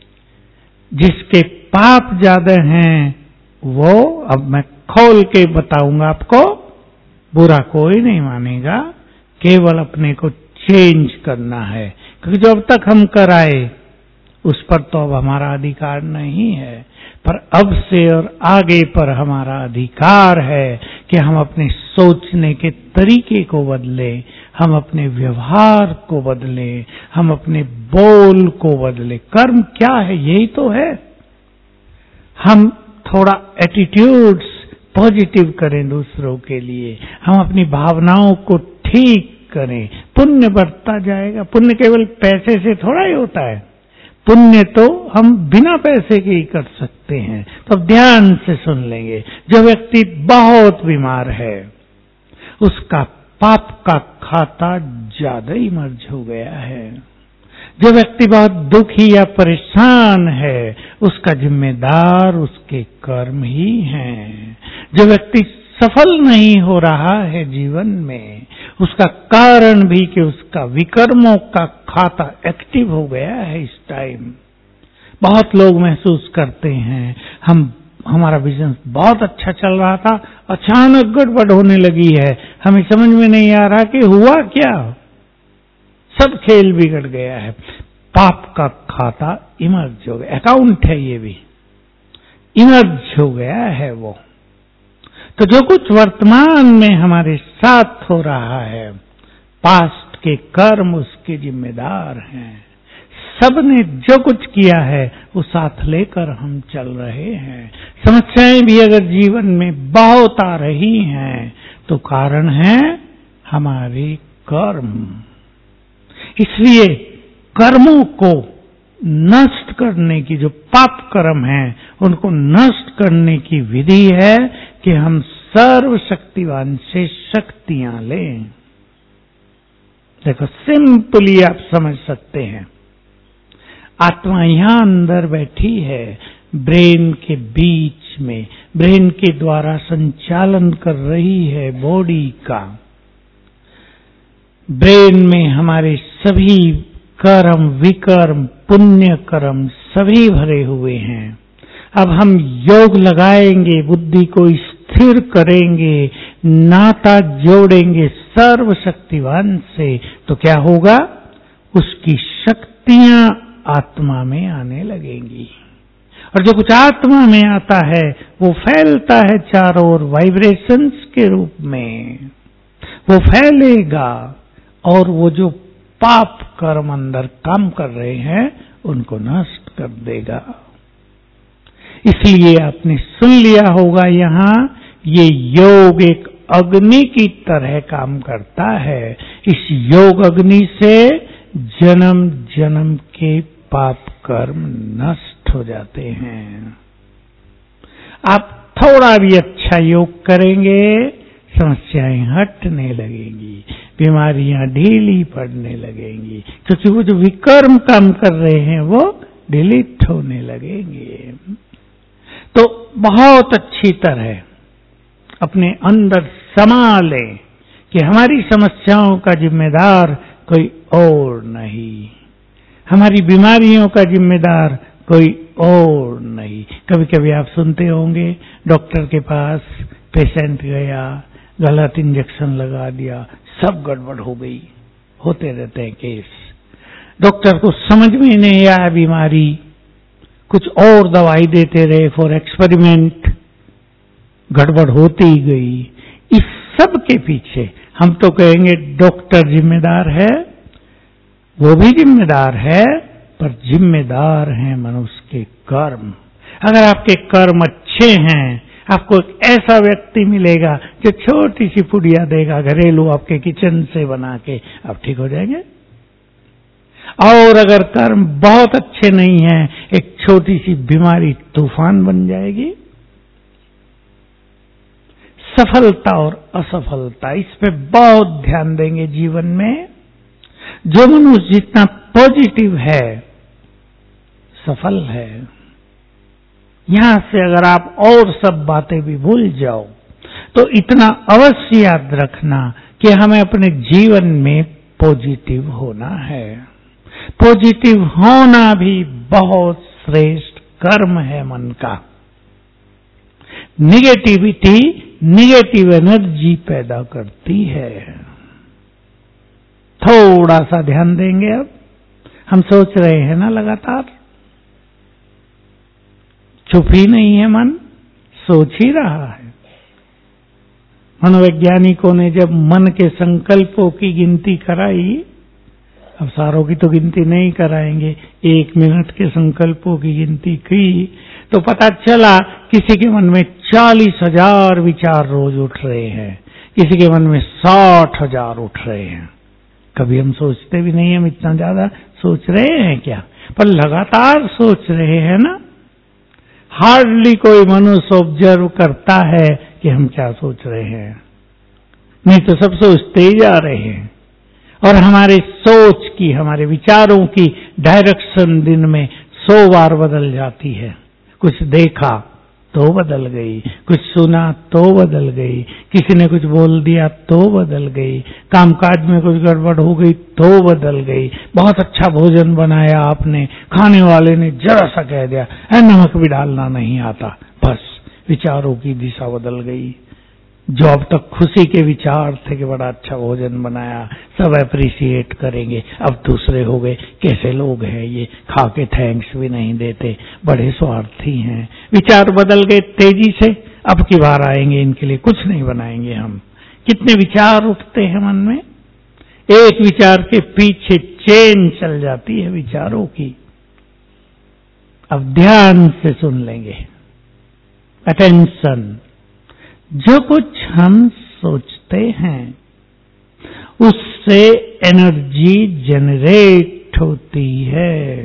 जिसके पाप ज्यादा हैं वो, अब मैं खोल के बताऊंगा आपको, बुरा कोई नहीं मानेगा, केवल अपने को चेंज करना है। क्योंकि जो अब तक हम कराए उस पर तो अब हमारा अधिकार नहीं है, पर अब से और आगे पर हमारा अधिकार है कि हम अपने सोचने के तरीके को बदलें, हम अपने व्यवहार को बदलें, हम अपने बोल को बदलें। कर्म क्या है? यही तो है। हम थोड़ा एटीट्यूड्स पॉजिटिव करें दूसरों के लिए, हम अपनी भावनाओं को ठीक करें, पुण्य बढ़ता जाएगा। पुण्य केवल पैसे से थोड़ा ही होता है, पुण्य तो हम बिना पैसे के ही कर सकते हैं। तो अब ध्यान से सुन लेंगे। जो व्यक्ति बहुत बीमार है उसका पाप का खाता ज्यादा ही मर्ज हो गया है। जो व्यक्ति बहुत दुखी या परेशान है उसका जिम्मेदार उसके कर्म ही हैं। जो व्यक्ति सफल नहीं हो रहा है जीवन में उसका कारण भी कि उसका विकर्मों का खाता एक्टिव हो गया है इस टाइम। बहुत लोग महसूस करते हैं हम हमारा बिजनेस बहुत अच्छा चल रहा था, अचानक गड़बड़ होने लगी है, हमें समझ में नहीं आ रहा कि हुआ क्या, सब खेल बिगड़ गया है। पाप का खाता इमर्ज हो गया, अकाउंट है ये भी, इमर्ज हो गया है वो। तो जो कुछ वर्तमान में हमारे साथ हो रहा है, पास्ट के कर्म उसके जिम्मेदार हैं। सबने जो कुछ किया है वो साथ लेकर हम चल रहे हैं। समस्याएं भी अगर जीवन में बहुत आ रही हैं तो कारण है हमारे कर्म। इसलिए कर्मों को नष्ट करने की, जो पाप कर्म हैं उनको नष्ट करने की विधि है कि हम सर्वशक्तिवान से शक्तियां लें। देखो सिंपली आप समझ सकते हैं। आत्मा यहां अंदर बैठी है, ब्रेन के बीच में, ब्रेन के द्वारा संचालन कर रही है बॉडी का। ब्रेन में हमारे सभी कर्म, विकर्म, पुण्य कर्म सभी भरे हुए हैं। अब हम योग लगाएंगे, बुद्धि को स्थिर करेंगे, नाता जोड़ेंगे सर्वशक्तिवान से, तो क्या होगा? उसकी शक्तियां आत्मा में आने लगेंगी। और जो कुछ आत्मा में आता है वो फैलता है चारों ओर वाइब्रेशंस के रूप में, वो फैलेगा और वो जो पाप कर्म अंदर काम कर रहे हैं उनको नष्ट कर देगा। इसलिए आपने सुन लिया होगा यहां, ये योग एक अग्नि की तरह काम करता है। इस योग अग्नि से जन्म जन्म के पाप कर्म नष्ट हो जाते हैं। आप थोड़ा भी अच्छा योग करेंगे, समस्याएं हटने लगेंगी, बीमारियां ढीली पड़ने लगेंगी, क्योंकि वो जो विकर्म काम कर रहे हैं वो डिलीट होने लगेंगे। तो बहुत अच्छी तरह अपने अंदर समा लें कि हमारी समस्याओं का जिम्मेदार कोई और नहीं, हमारी बीमारियों का जिम्मेदार कोई और नहीं। कभी कभी आप सुनते होंगे डॉक्टर के पास पेशेंट गया, गलत इंजेक्शन लगा दिया, सब गड़बड़ हो गई। होते रहते हैं केस। डॉक्टर को समझ में नहीं आया बीमारी, कुछ और दवाई देते रहे फॉर एक्सपेरिमेंट, गड़बड़ होती ही गई। इस सब के पीछे हम तो कहेंगे डॉक्टर जिम्मेदार है, वो भी जिम्मेदार है, पर जिम्मेदार हैं मनुष्य के कर्म। अगर आपके कर्म अच्छे हैं, आपको एक ऐसा व्यक्ति मिलेगा जो छोटी सी पुड़िया देगा घरेलू आपके किचन से बना के, आप ठीक हो जाएंगे। और अगर कर्म बहुत अच्छे नहीं है, एक छोटी सी बीमारी तूफान बन जाएगी। सफलता और असफलता, इस पे बहुत ध्यान देंगे जीवन में। जो मनुष्य जितना पॉजिटिव है सफल है। यहां से अगर आप और सब बातें भी भूल जाओ तो इतना अवश्य याद रखना कि हमें अपने जीवन में पॉजिटिव होना है। पॉजिटिव होना भी बहुत श्रेष्ठ कर्म है मन का। निगेटिविटी निगेटिव एनर्जी पैदा करती है। थोड़ा सा ध्यान देंगे। अब हम सोच रहे हैं ना लगातार, चुप ही नहीं है मन, सोच ही रहा है। मनोवैज्ञानिकों ने जब मन के संकल्पों की गिनती कराई, अब सारों की तो गिनती नहीं कराएंगे, एक मिनट के संकल्पों की गिनती की तो पता चला किसी के मन में चालीस हजार विचार रोज उठ रहे हैं, किसी के मन में साठ हजार उठ रहे हैं। कभी हम सोचते भी नहीं, हम इतना ज्यादा सोच रहे हैं क्या, पर लगातार सोच रहे हैं ना। हार्डली कोई मनुष्य ऑब्जर्व करता है कि हम क्या सोच रहे हैं, नहीं तो सब सोचते ही जा रहे हैं। और हमारे सोच की, हमारे विचारों की डायरेक्शन दिन में सौ बार बदल जाती है। कुछ देखा तो बदल गई, कुछ सुना तो बदल गई, किसी ने कुछ बोल दिया तो बदल गई, कामकाज में कुछ गड़बड़ हो गई तो बदल गई। बहुत अच्छा भोजन बनाया आपने, खाने वाले ने जरा सा कह दिया है नमक भी डालना नहीं आता, बस विचारों की दिशा बदल गई। जो अब तक खुशी के विचार थे कि बड़ा अच्छा भोजन बनाया, सब अप्रिशिएट करेंगे, अब दूसरे हो गए कैसे लोग हैं ये, खा के थैंक्स भी नहीं देते, बड़े स्वार्थी हैं। विचार बदल गए तेजी से, अब की बार आएंगे इनके लिए कुछ नहीं बनाएंगे हम। कितने विचार उठते हैं मन में, एक विचार के पीछे चेन चल जाती है विचारों की। अब ध्यान से सुन लेंगे, अटेंशन। जो कुछ हम सोचते हैं उससे एनर्जी जनरेट होती है।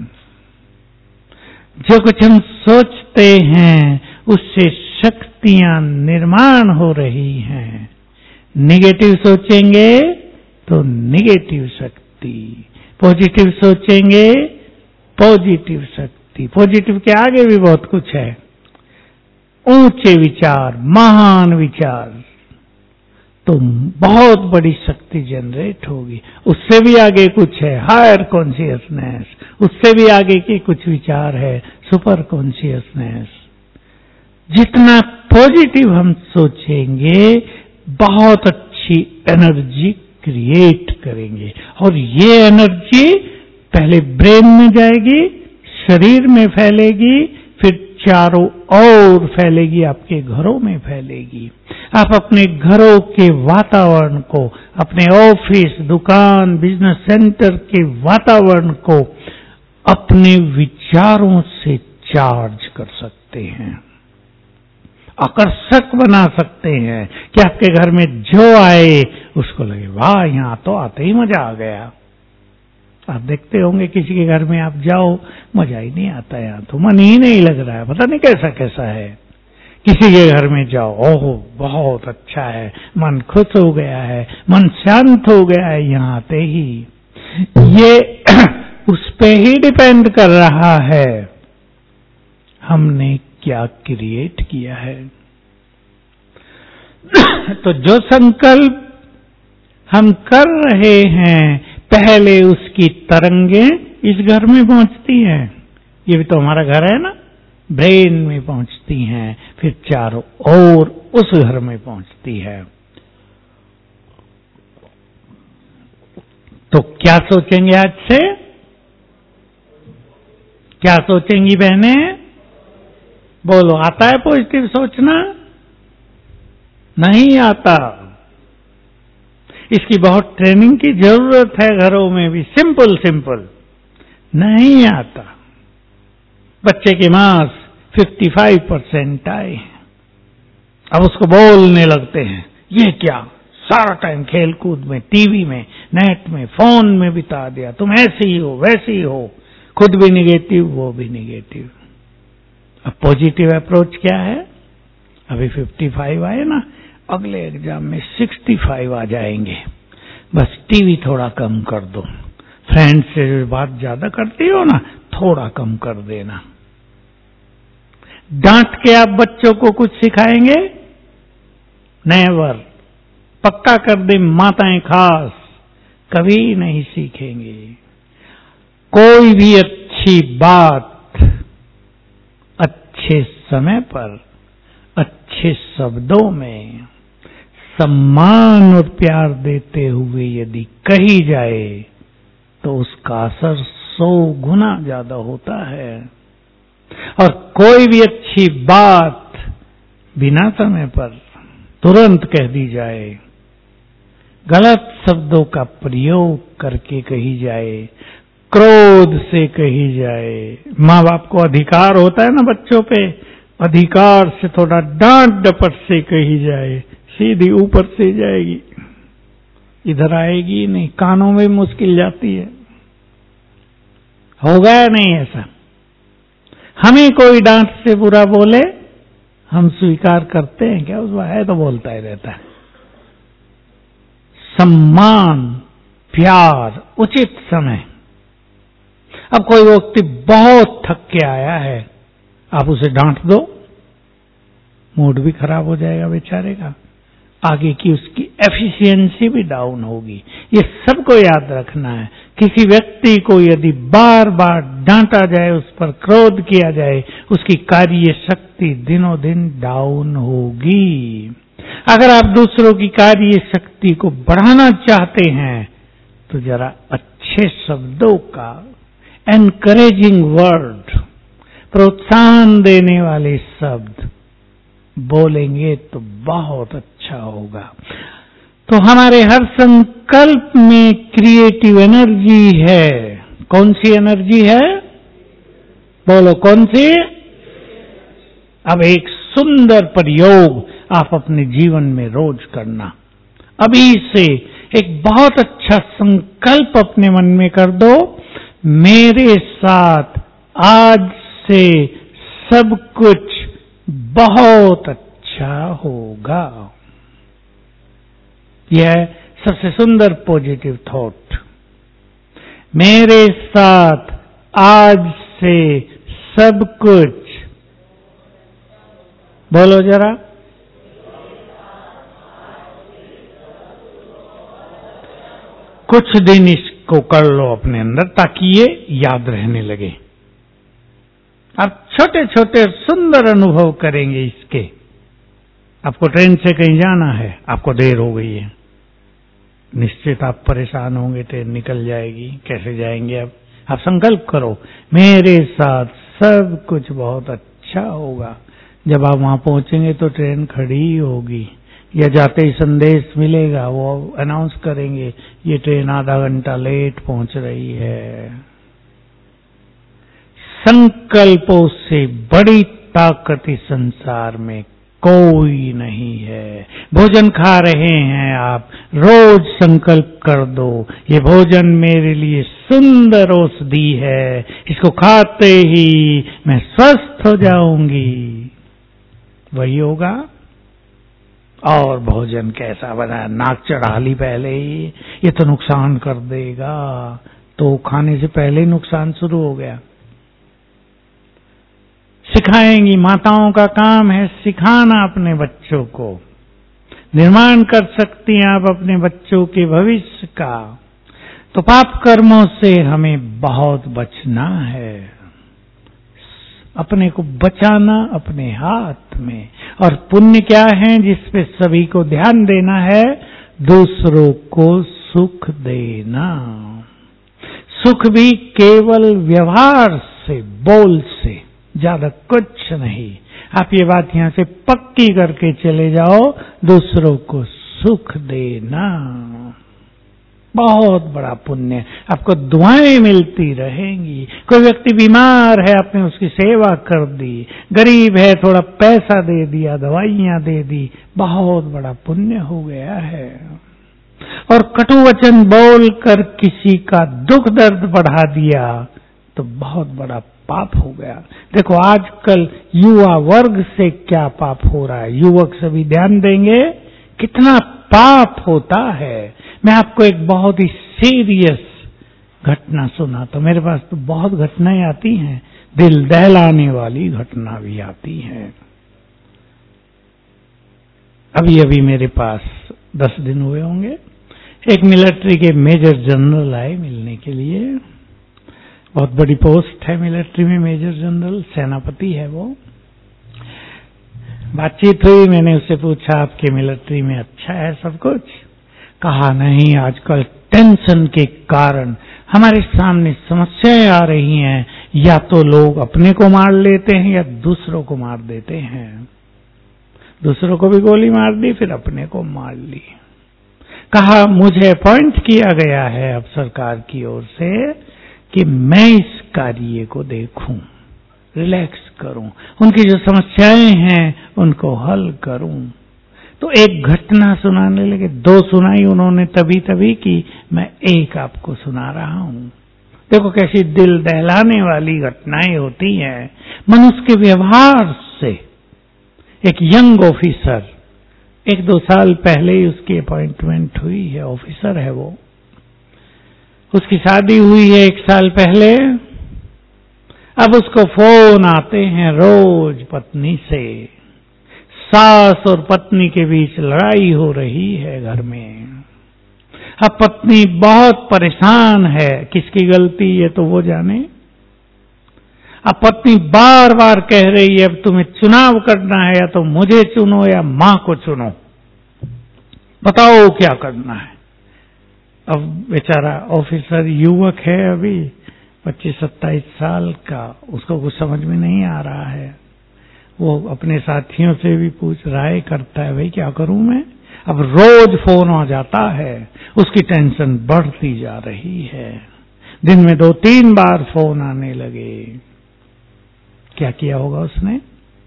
जो कुछ हम सोचते हैं उससे शक्तियां निर्माण हो रही हैं। नेगेटिव सोचेंगे तो नेगेटिव शक्ति, पॉजिटिव सोचेंगे पॉजिटिव शक्ति। पॉजिटिव के आगे भी बहुत कुछ है, ऊंचे विचार, महान विचार, तो बहुत बड़ी शक्ति जनरेट होगी। उससे भी आगे कुछ है, हायर कॉन्शियसनेस, उससे भी आगे के कुछ विचार है, सुपर कॉन्शियसनेस। जितना पॉजिटिव हम सोचेंगे बहुत अच्छी एनर्जी क्रिएट करेंगे, और ये एनर्जी पहले ब्रेन में जाएगी, शरीर में फैलेगी, फिर चारों ओर फैलेगी, आपके घरों में फैलेगी। आप अपने घरों के वातावरण को, अपने ऑफिस, दुकान, बिजनेस सेंटर के वातावरण को अपने विचारों से चार्ज कर सकते हैं, आकर्षक बना सकते हैं कि आपके घर में जो आए उसको लगे वाह यहां तो आते ही मजा आ गया। आप देखते होंगे किसी के घर में आप जाओ, मजा ही नहीं आता, यहाँ तो मन ही नहीं लग रहा है, पता नहीं कैसा कैसा है। किसी के घर में जाओ, ओहो बहुत अच्छा है, मन खुश हो गया है, मन शांत हो गया है यहाँ आते ही। ये उस पे ही डिपेंड कर रहा है हमने क्या क्रिएट किया है। तो जो संकल्प हम कर रहे हैं पहले उसकी तरंगें इस घर में पहुंचती हैं, ये भी तो हमारा घर है ना, ब्रेन में पहुंचती हैं, फिर चारों ओर उस घर में पहुंचती है। क्या सोचेंगे आज से? क्या सोचेंगी बहनें? बोलो, आता है पॉजिटिव सोचना? नहीं आता। इसकी बहुत ट्रेनिंग की जरूरत है, घरों में भी सिंपल सिंपल नहीं आता। बच्चे के मार्क्स पचपन परसेंट आए, अब उसको बोलने लगते हैं, ये क्या सारा टाइम खेल कूद में, टीवी में, नेट में, फोन में बिता दिया, तुम ऐसे ही हो वैसे ही हो, खुद भी निगेटिव वो भी निगेटिव। अब पॉजिटिव अप्रोच क्या है? अभी पचपन आए ना, अगले एग्जाम में पैंसठ आ जाएंगे, बस टीवी थोड़ा कम कर दो, फ्रेंड्स से जो बात ज्यादा करती हो ना थोड़ा कम कर देना। डांट के आप बच्चों को कुछ सिखाएंगे? नेवर। पक्का कर दे माताएं खास, कभी नहीं सीखेंगे। कोई भी अच्छी बात अच्छे समय पर अच्छे शब्दों में सम्मान और प्यार देते हुए यदि कही जाए तो उसका असर सौ गुना ज्यादा होता है। और कोई भी अच्छी बात बिना समय पर तुरंत कह दी जाए, गलत शब्दों का प्रयोग करके कही जाए, क्रोध से कही जाए, माँ बाप को अधिकार होता है ना बच्चों पे, अधिकार से थोड़ा डांट डपट से कही जाए, सीधी ऊपर से जाएगी, इधर आएगी नहीं, कानों में मुश्किल जाती है। होगा या नहीं ऐसा? हमें कोई डांट से बुरा बोले हम स्वीकार करते हैं क्या? उस है तो बोलता ही रहता है। सम्मान, प्यार, उचित समय। अब कोई व्यक्ति बहुत थक के आया है, आप उसे डांट दो, मूड भी खराब हो जाएगा बेचारे का, आगे की उसकी एफिशिएंसी भी डाउन होगी। ये सबको याद रखना है। किसी व्यक्ति को यदि बार बार डांटा जाए, उस पर क्रोध किया जाए, उसकी कार्य शक्ति दिनों दिन डाउन होगी। अगर आप दूसरों की कार्य शक्ति को बढ़ाना चाहते हैं तो जरा अच्छे शब्दों का, एनकरेजिंग वर्ड, प्रोत्साहन देने वाले शब्द बोलेंगे तो बहुत अच्छा होगा। तो हमारे हर संकल्प में क्रिएटिव एनर्जी है। कौन सी एनर्जी है? बोलो कौन सी? अब एक सुंदर प्रयोग आप अपने जीवन में रोज करना। अभी से एक बहुत अच्छा संकल्प अपने मन में कर दो, मेरे साथ आज से सब कुछ बहुत अच्छा होगा। यह सबसे सुंदर पॉजिटिव थॉट। मेरे साथ आज से सब कुछ, बोलो जरा, कुछ दिन इसको कर लो अपने अंदर ताकि ये याद रहने लगे। आप छोटे छोटे सुंदर अनुभव करेंगे इसके। आपको ट्रेन से कहीं जाना है, आपको देर हो गई है, निश्चित आप परेशान होंगे, ट्रेन निकल जाएगी, कैसे जाएंगे अब? आप संकल्प करो, मेरे साथ सब कुछ बहुत अच्छा होगा। जब आप वहां पहुंचेंगे तो ट्रेन खड़ी होगी, या जाते ही संदेश मिलेगा, वो अनाउंस करेंगे ये ट्रेन आधा घंटा लेट पहुंच रही है। संकल्पों से बड़ी ताकत इस संसार में कोई नहीं है। भोजन खा रहे हैं आप, रोज संकल्प कर दो, ये भोजन मेरे लिए सुंदर औषधि है, इसको खाते ही मैं स्वस्थ हो जाऊंगी। वही होगा। और भोजन कैसा बना, नाक चढ़ा ली पहले ही, ये तो नुकसान कर देगा, तो खाने से पहले ही नुकसान शुरू हो गया। सिखाएंगी, माताओं का काम है सिखाना अपने बच्चों को। निर्माण कर सकती हैं आप अपने बच्चों के भविष्य का। तो पाप कर्मों से हमें बहुत बचना है, अपने को बचाना अपने हाथ में। और पुण्य क्या है जिस पे सभी को ध्यान देना है? दूसरों को सुख देना। सुख भी केवल व्यवहार से, बोल से, ज्यादा कुछ नहीं। आप ये बात यहां से पक्की करके चले जाओ, दूसरों को सुख देना बहुत बड़ा पुण्य है, आपको दुआएं मिलती रहेंगी। कोई व्यक्ति बीमार है, आपने उसकी सेवा कर दी, गरीब है, थोड़ा पैसा दे दिया, दवाइयां दे दी, बहुत बड़ा पुण्य हो गया है। और कटु वचन बोलकर किसी का दुख दर्द बढ़ा दिया तो बहुत बड़ा पाप हो गया। देखो आजकल युवा वर्ग से क्या पाप हो रहा है, युवक सभी ध्यान देंगे कितना पाप होता है। मैं आपको एक बहुत ही सीरियस घटना सुनाता हूं। मेरे पास तो बहुत घटनाएं आती हैं, दिल दहलाने वाली घटना भी आती है। अभी अभी मेरे पास दस दिन हुए होंगे, एक मिलिट्री के मेजर जनरल आए मिलने के लिए। बहुत बड़ी पोस्ट है मिलिट्री में, मेजर जनरल, सेनापति है वो। बातचीत हुई, मैंने उससे पूछा आपके मिलिट्री में अच्छा है सब कुछ? कहा नहीं, आजकल टेंशन के कारण हमारे सामने समस्याएं आ रही हैं, या तो लोग अपने को मार लेते हैं या दूसरों को मार देते हैं। दूसरों को भी गोली मार दी, फिर अपने को मार ली। कहा मुझे अपॉइंट किया गया है अब सरकार की ओर से कि मैं इस कार्य को देखूं, रिलैक्स करूं, उनकी जो समस्याएं हैं उनको हल करूं। तो एक घटना सुनाने लगे, दो सुनाई उन्होंने तभी तभी की, मैं एक आपको सुना रहा हूं। देखो कैसी दिल दहलाने वाली घटनाएं होती हैं मनुष्य के व्यवहार से। एक यंग ऑफिसर, एक दो साल पहले ही उसकी अपॉइंटमेंट हुई है, ऑफिसर है वो, उसकी शादी हुई है एक साल पहले। अब उसको फोन आते हैं रोज पत्नी से, सास और पत्नी के बीच लड़ाई हो रही है घर में। अब पत्नी बहुत परेशान है, किसकी गलती है तो वो जाने। अब पत्नी बार बार कह रही है अब तुम्हें चुनाव करना है, या तो मुझे चुनो या मां को चुनो, बताओ क्या करना है। अब बेचारा ऑफिसर युवक है, अभी पच्चीस सत्ताईस साल का, उसको कुछ समझ में नहीं आ रहा है। वो अपने साथियों से भी पूछ राय करता है, भाई क्या करूं मैं। अब रोज फोन आ जाता है, उसकी टेंशन बढ़ती जा रही है, दिन में दो तीन बार फोन आने लगे। क्या किया होगा उसने?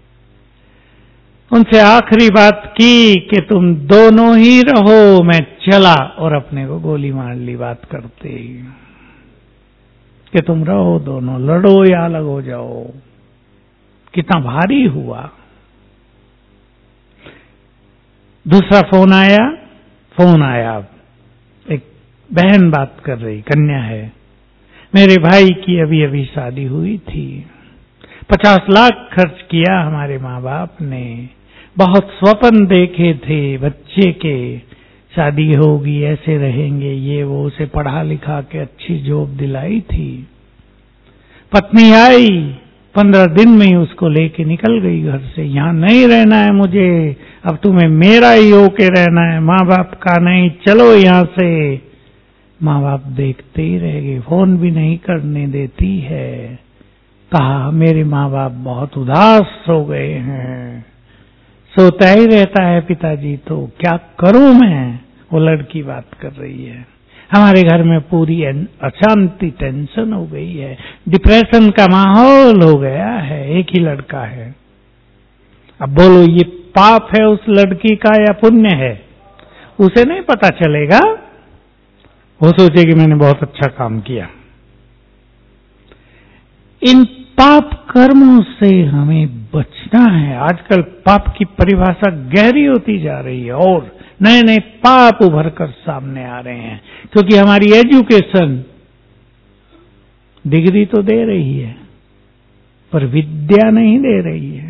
उनसे आखिरी बात की कि तुम दोनों ही रहो, मैं चला, और अपने को गोली मार ली बात करते कि तुम रहो दोनों, लड़ो या अलग हो जाओ। कितना भारी हुआ। दूसरा फोन आया, फोन आया, एक बहन बात कर रही, कन्या है, मेरे भाई की अभी अभी शादी हुई थी, पचास लाख खर्च किया हमारे माँ बाप ने, बहुत स्वप्न देखे थे बच्चे के, शादी होगी, ऐसे रहेंगे, ये वो, उसे पढ़ा लिखा के अच्छी जॉब दिलाई थी। पत्नी आई, पंद्रह दिन में ही उसको लेके निकल गई घर से, यहाँ नहीं रहना है मुझे, अब तुम्हें मेरा ही होके रहना है, माँ बाप का नहीं, चलो यहाँ से। माँ बाप देखते ही रह गए, फोन भी नहीं करने देती है। कहा मेरे माँ बाप बहुत उदास हो गए हैं, सोता ही रहता है पिताजी, तो क्या करूं मैं। वो लड़की बात कर रही है, हमारे घर में पूरी अशांति, टेंशन हो गई है, डिप्रेशन का माहौल हो गया है, एक ही लड़का है। अब बोलो ये पाप है उस लड़की का या पुण्य है? उसे नहीं पता चलेगा, वो सोचेगी मैंने बहुत अच्छा काम किया। इन पाप कर्मों से हमें बचना है। आजकल पाप की परिभाषा गहरी होती जा रही है और नए नए पाप उभर कर सामने आ रहे हैं, क्योंकि हमारी एजुकेशन डिग्री तो दे रही है पर विद्या नहीं दे रही है,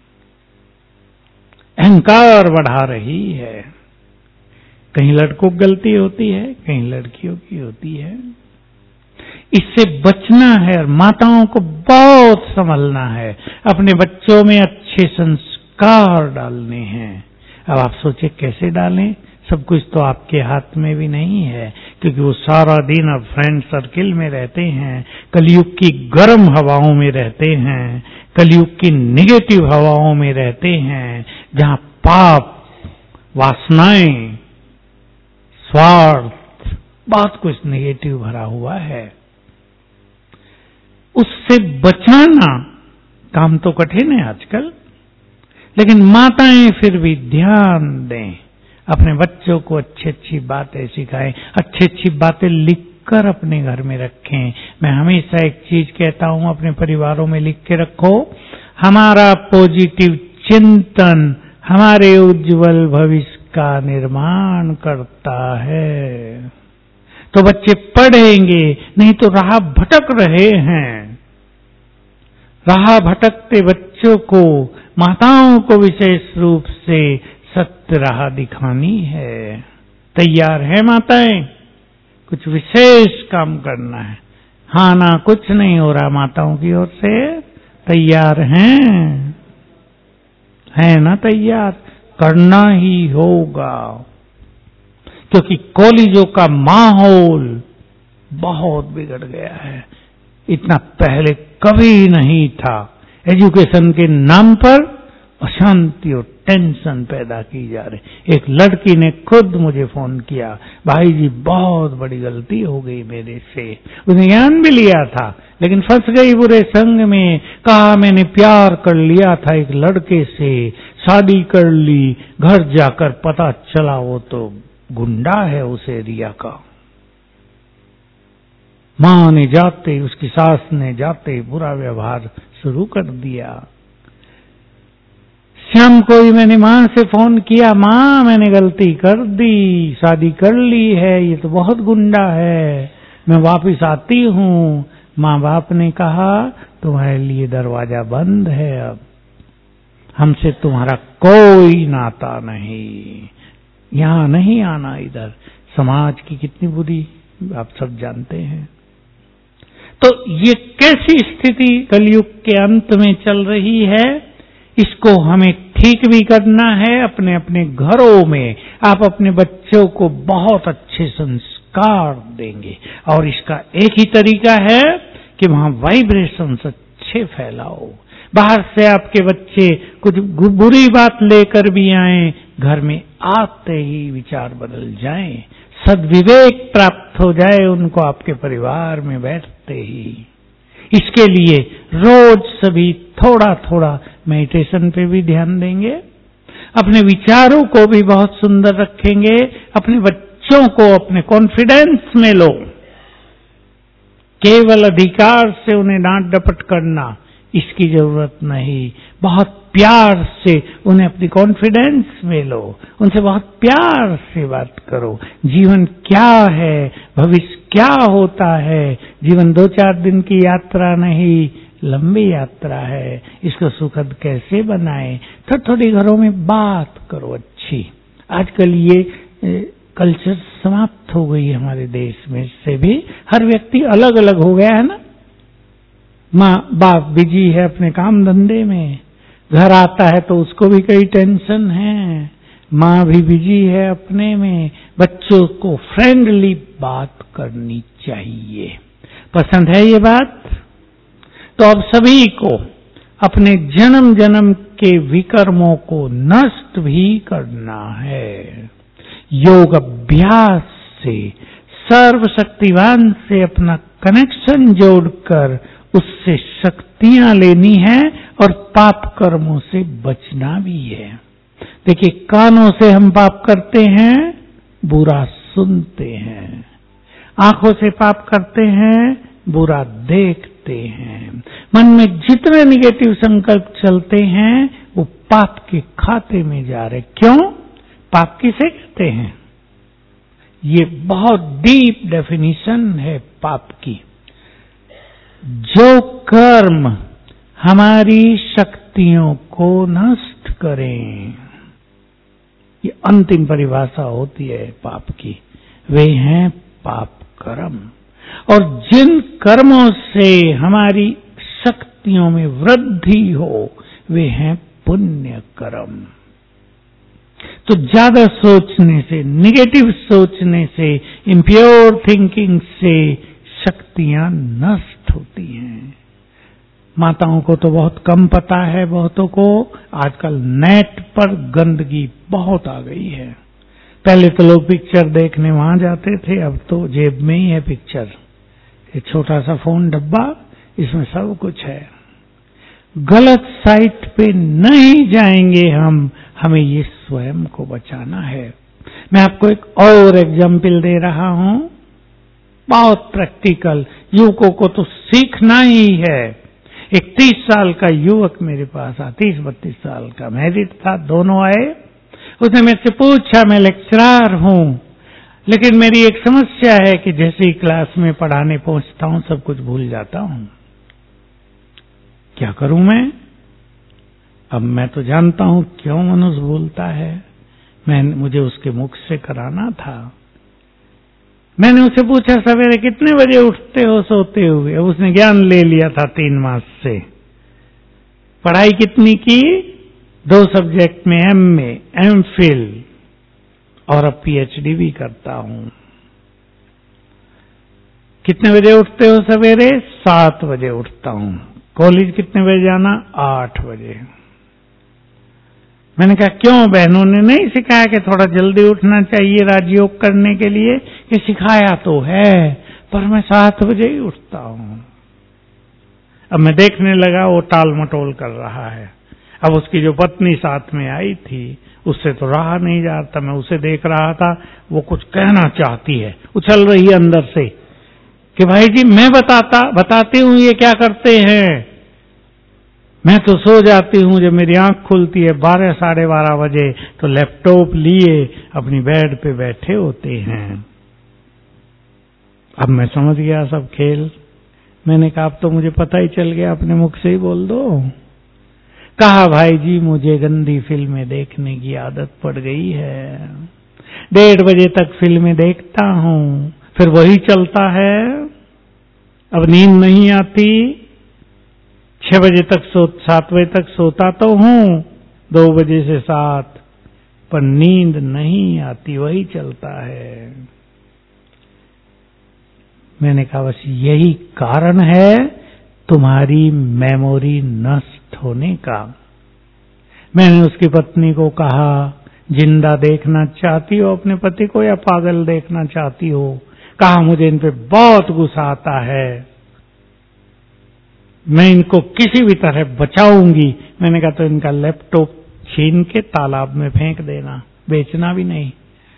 अहंकार बढ़ा रही है। कहीं लड़कों की गलती होती है, कहीं लड़कियों की होती है। इससे बचना है और माताओं को बहुत संभलना है, अपने बच्चों में अच्छे संस्कार डालने हैं। अब आप सोचे कैसे डालें, सब कुछ तो आपके हाथ में भी नहीं है। क्योंकि वो सारा दिन अब फ्रेंड सर्किल में रहते हैं, कलयुग की गर्म हवाओं में रहते हैं, कलयुग की नेगेटिव हवाओं में रहते हैं, जहां पाप, वासनाएं, स्वार्थ, बहुत कुछ नेगेटिव भरा हुआ है। उससे बचाना काम तो कठिन है आजकल, लेकिन माताएं फिर भी ध्यान दें, अपने बच्चों को अच्छी अच्छी बातें सिखाएं, अच्छी अच्छी बातें लिखकर अपने घर में रखें। मैं हमेशा एक चीज कहता हूं, अपने परिवारों में लिख के रखो, हमारा पॉजिटिव चिंतन हमारे उज्जवल भविष्य का निर्माण करता है। तो बच्चे पढ़ेंगे, नहीं तो राह भटक रहे हैं। राह भटकते बच्चों को, माताओं को विशेष रूप से सत्य राह दिखानी है। तैयार है माताएं? कुछ विशेष काम करना है। हाँ ना, कुछ नहीं हो रहा माताओं की ओर से। तैयार हैं? है ना तैयार? करना ही होगा, क्योंकि कॉलेजों का माहौल बहुत बिगड़ गया है। इतना पहले कभी नहीं था। एजुकेशन के नाम पर अशांति और टेंशन पैदा की जा रही। एक लड़की ने खुद मुझे फोन किया, भाई जी बहुत बड़ी गलती हो गई मेरे से। उसने ज्ञान भी लिया था, लेकिन फंस गई बुरे संग में। कहा मैंने प्यार कर लिया था एक लड़के से, शादी कर ली, घर जाकर पता चला वो तो गुंडा है उस एरिया का। मां ने जाते, उसकी सास ने जाते बुरा व्यवहार शुरू कर दिया। शाम को ही मैंने मां से फोन किया, मां मैंने गलती कर दी, शादी कर ली है, ये तो बहुत गुंडा है, मैं वापस आती हूं। मां बाप ने कहा तुम्हारे लिए दरवाजा बंद है, अब हमसे तुम्हारा कोई नाता नहीं, यहां नहीं आना इधर। समाज की कितनी बुरी आप सब जानते हैं। तो ये कैसी स्थिति कलयुग के अंत में चल रही है, इसको हमें ठीक भी करना है अपने अपने घरों में। आप अपने बच्चों को बहुत अच्छे संस्कार देंगे, और इसका एक ही तरीका है कि वहां वाइब्रेशंस अच्छे फैलाओ। बाहर से आपके बच्चे कुछ बुरी बात लेकर भी आए, घर में आते ही विचार बदल जाएं, सद्विवेक प्राप्त हो जाए उनको आपके परिवार में बैठते ही। इसके लिए रोज सभी थोड़ा थोड़ा मेडिटेशन पे भी ध्यान देंगे, अपने विचारों को भी बहुत सुंदर रखेंगे, अपने बच्चों को अपने कॉन्फिडेंस में लो। केवल अधिकार से उन्हें डांट डपट करना, इसकी जरूरत नहीं। बहुत प्यार से उन्हें अपनी कॉन्फिडेंस में लो, उनसे बहुत प्यार से बात करो। जीवन क्या है, भविष्य क्या होता है। जीवन दो चार दिन की यात्रा नहीं, लंबी यात्रा है। इसको सुखद कैसे बनाएं, थोड़ी थोड़ी घरों में बात करो अच्छी। आजकल ये कल्चर समाप्त हो गई है हमारे देश में, से भी हर व्यक्ति अलग अलग हो गया है ना। माँ बाप बिजी है अपने काम धंधे में, घर आता है तो उसको भी कई टेंशन है, माँ भी बिजी है अपने में। बच्चों को फ्रेंडली बात करनी चाहिए। पसंद है ये बात? तो अब सभी को अपने जन्म जन्म के विकर्मों को नष्ट भी करना है। योग अभ्यास से, सर्वशक्तिवान से अपना कनेक्शन जोड़कर उससे शक्तियां लेनी है और पाप कर्मों से बचना भी है। देखिए, कानों से हम पाप करते हैं, बुरा सुनते हैं, आंखों से पाप करते हैं, बुरा देखते हैं, मन में जितने निगेटिव संकल्प चलते हैं वो पाप के खाते में जा रहे। क्यों? पाप किसे कहते हैं? ये बहुत डीप डेफिनेशन है पाप की। जो कर्म हमारी शक्तियों को नष्ट करें, ये अंतिम परिभाषा होती है पाप की, वे हैं पाप कर्म। और जिन कर्मों से हमारी शक्तियों में वृद्धि हो, वे हैं पुण्य कर्म। तो ज्यादा सोचने से, निगेटिव सोचने से, इम्प्योर थिंकिंग से शक्तियां नष्ट होती हैं। माताओं को तो बहुत कम पता है, बहुतों को आजकल नेट पर गंदगी बहुत आ गई है। पहले तो लोग पिक्चर देखने वहां जाते थे, अब तो जेब में ही है पिक्चर। एक छोटा सा फोन डब्बा, इसमें सब कुछ है। गलत साइट पे नहीं जाएंगे हम, हमें ये स्वयं को बचाना है। मैं आपको एक और एग्जाम्पल दे रहा हूं, बहुत प्रैक्टिकल, युवकों को तो सीखना ही है। एक तीस साल का युवक मेरे पास आ, तीस बत्तीस साल का, मैरिड था, दोनों आए। उसने मेरे से पूछा, मैं लेक्चरर हूं, लेकिन मेरी एक समस्या है कि जैसे ही क्लास में पढ़ाने पहुंचता हूं सब कुछ भूल जाता हूं, क्या करूं मैं? अब मैं तो जानता हूं क्यों मनुष्य भूलता है, मैं मुझे उसके मुख से कराना था। मैंने उससे पूछा, सवेरे कितने बजे उठते हो सोते हुए? उसने ज्ञान ले लिया था तीन मास से। पढ़ाई कितनी की? दो सब्जेक्ट में एम ए, एम फिल, और अब पीएचडी भी करता हूं। कितने बजे उठते हो सवेरे? सात बजे उठता हूं। कॉलेज कितने बजे जाना? आठ बजे। मैंने कहा क्यों, बहनों ने नहीं सिखाया कि थोड़ा जल्दी उठना चाहिए राजयोग करने के लिए? कि सिखाया तो है, पर मैं सात बजे ही उठता हूं। अब मैं देखने लगा वो टाल मटोल कर रहा है। अब उसकी जो पत्नी साथ में आई थी, उससे तो रहा नहीं जाता, मैं उसे देख रहा था, वो कुछ कहना चाहती है, उछल रही है अंदर से कि भाई जी मैं बताता बताती हूं ये क्या करते हैं। मैं तो सो जाती हूं, जब मेरी आंख खुलती है बारह साढ़े बारह बजे, तो लैपटॉप लिए अपनी बेड पे बैठे होते हैं। अब मैं समझ गया सब खेल। मैंने कहा अब तो मुझे पता ही चल गया, अपने मुख से ही बोल दो। कहा भाई जी मुझे गंदी फिल्में देखने की आदत पड़ गई है, डेढ़ बजे तक फिल्में देखता हूं, फिर वही चलता है, अब नींद नहीं आती। छह बजे तक सो सात बजे तक सोता तो हूं, दो बजे से सात, पर नींद नहीं आती, वही चलता है। मैंने कहा बस यही कारण है तुम्हारी मेमोरी नष्ट होने का। मैंने उसकी पत्नी को कहा, जिंदा देखना चाहती हो अपने पति को या पागल देखना चाहती हो? कहा मुझे इन पे बहुत गुस्सा आता है, मैं इनको किसी भी तरह बचाऊंगी। मैंने कहा तो इनका लैपटॉप छीन के तालाब में फेंक देना, बेचना भी नहीं।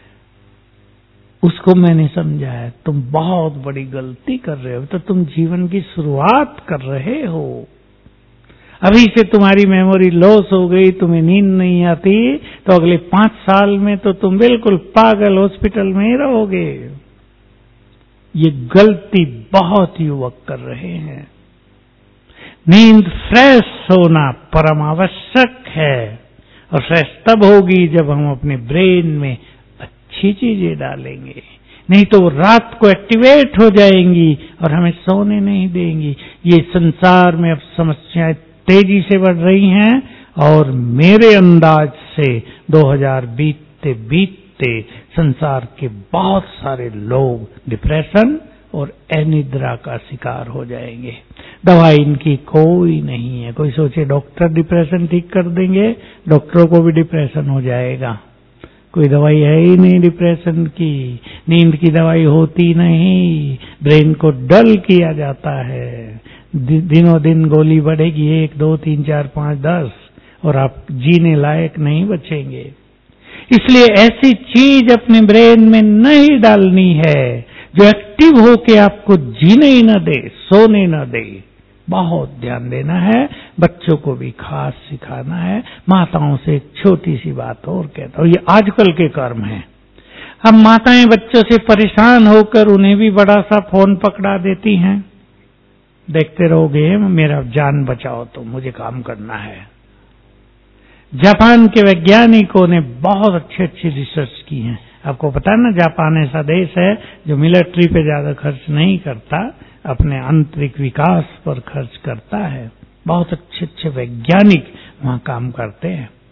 उसको मैंने समझाया, तुम बहुत बड़ी गलती कर रहे हो, तो तुम जीवन की शुरुआत कर रहे हो, अभी से तुम्हारी मेमोरी लॉस हो गई, तुम्हें नींद नहीं आती, तो अगले पांच साल में तो तुम बिल्कुल पागल हॉस्पिटल में ही रहोगे। ये गलती बहुत युवक कर रहे हैं। नींद फ्रेश होना परम आवश्यक है, और फ्रेश तब होगी जब हम अपने ब्रेन में अच्छी चीजें डालेंगे, नहीं तो रात को एक्टिवेट हो जाएंगी और हमें सोने नहीं देंगी। ये संसार में अब समस्याएं तेजी से बढ़ रही हैं, और मेरे अंदाज से दो हज़ार बीतते बीतते संसार के बहुत सारे लोग डिप्रेशन और अनिद्रा का शिकार हो जाएंगे। दवाई इनकी कोई नहीं है। कोई सोचे डॉक्टर डिप्रेशन ठीक कर देंगे, डॉक्टरों को भी डिप्रेशन हो जाएगा। कोई दवाई है ही नहीं डिप्रेशन की, नींद की दवाई होती नहीं, ब्रेन को डल किया जाता है। दि, दिनों दिन गोली बढ़ेगी, एक दो तीन चार पांच दस, और आप जीने लायक नहीं बचेंगे। इसलिए ऐसी चीज अपने ब्रेन में नहीं डालनी है जो एक्टिव होके आपको जीने ही न दे, सोने न दे। बहुत ध्यान देना है, बच्चों को भी खास सिखाना है। माताओं से एक छोटी सी बात और कहता हूं, ये आजकल के कर्म है। हम माताएं बच्चों से परेशान होकर उन्हें भी बड़ा सा फोन पकड़ा देती हैं, देखते रहोगे मेरा जान बचाओ, तो मुझे काम करना है। जापान के वैज्ञानिकों ने बहुत अच्छी अच्छी रिसर्च की है। आपको पता है ना, जापान ऐसा देश है जो मिलिट्री पे ज्यादा खर्च नहीं करता, अपने आंतरिक विकास पर खर्च करता है। बहुत अच्छे अच्छे वैज्ञानिक वहां काम करते हैं।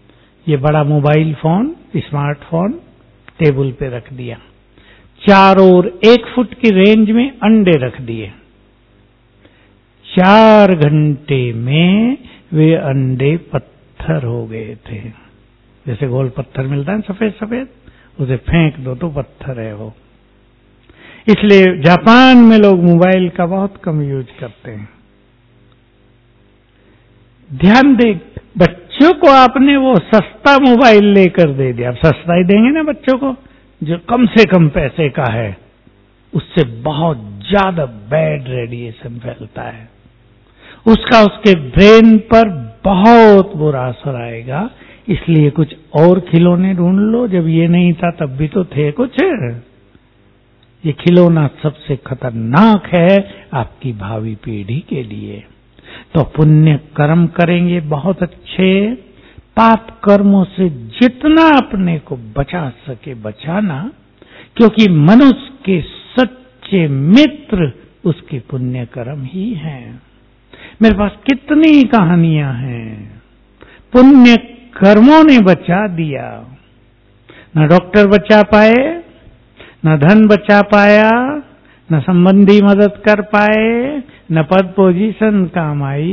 ये बड़ा मोबाइल फोन, स्मार्टफोन टेबल पे रख दिया, चारों ओर एक फुट की रेंज में अंडे रख दिए। चार घंटे में वे अंडे पत्थर हो गए थे। जैसे गोल पत्थर मिलता है सफेद सफेद, उसे फेंक दो तो पत्थर है वो। इसलिए जापान में लोग मोबाइल का बहुत कम यूज करते हैं। ध्यान दे, बच्चों को आपने वो सस्ता मोबाइल लेकर दे दिया। आप सस्ता ही देंगे ना बच्चों को, जो कम से कम पैसे का है, उससे बहुत ज्यादा बैड रेडिएशन फैलता है। उसका उसके ब्रेन पर बहुत बुरा असर आएगा। इसलिए कुछ और खिलौने ढूंढ लो। जब ये नहीं था तब भी तो थे कुछ। ये खिलौना सबसे खतरनाक है आपकी भावी पीढ़ी के लिए। तो पुण्य कर्म करेंगे बहुत अच्छे, पाप कर्मों से जितना अपने को बचा सके बचाना, क्योंकि मनुष्य के सच्चे मित्र उसके पुण्य कर्म ही हैं। मेरे पास कितनी कहानियां हैं, पुण्य कर्मों ने बचा दिया। न डॉक्टर बचा पाए, न धन बचा पाया, न संबंधी मदद कर पाए, न पद पोजीशन काम आई,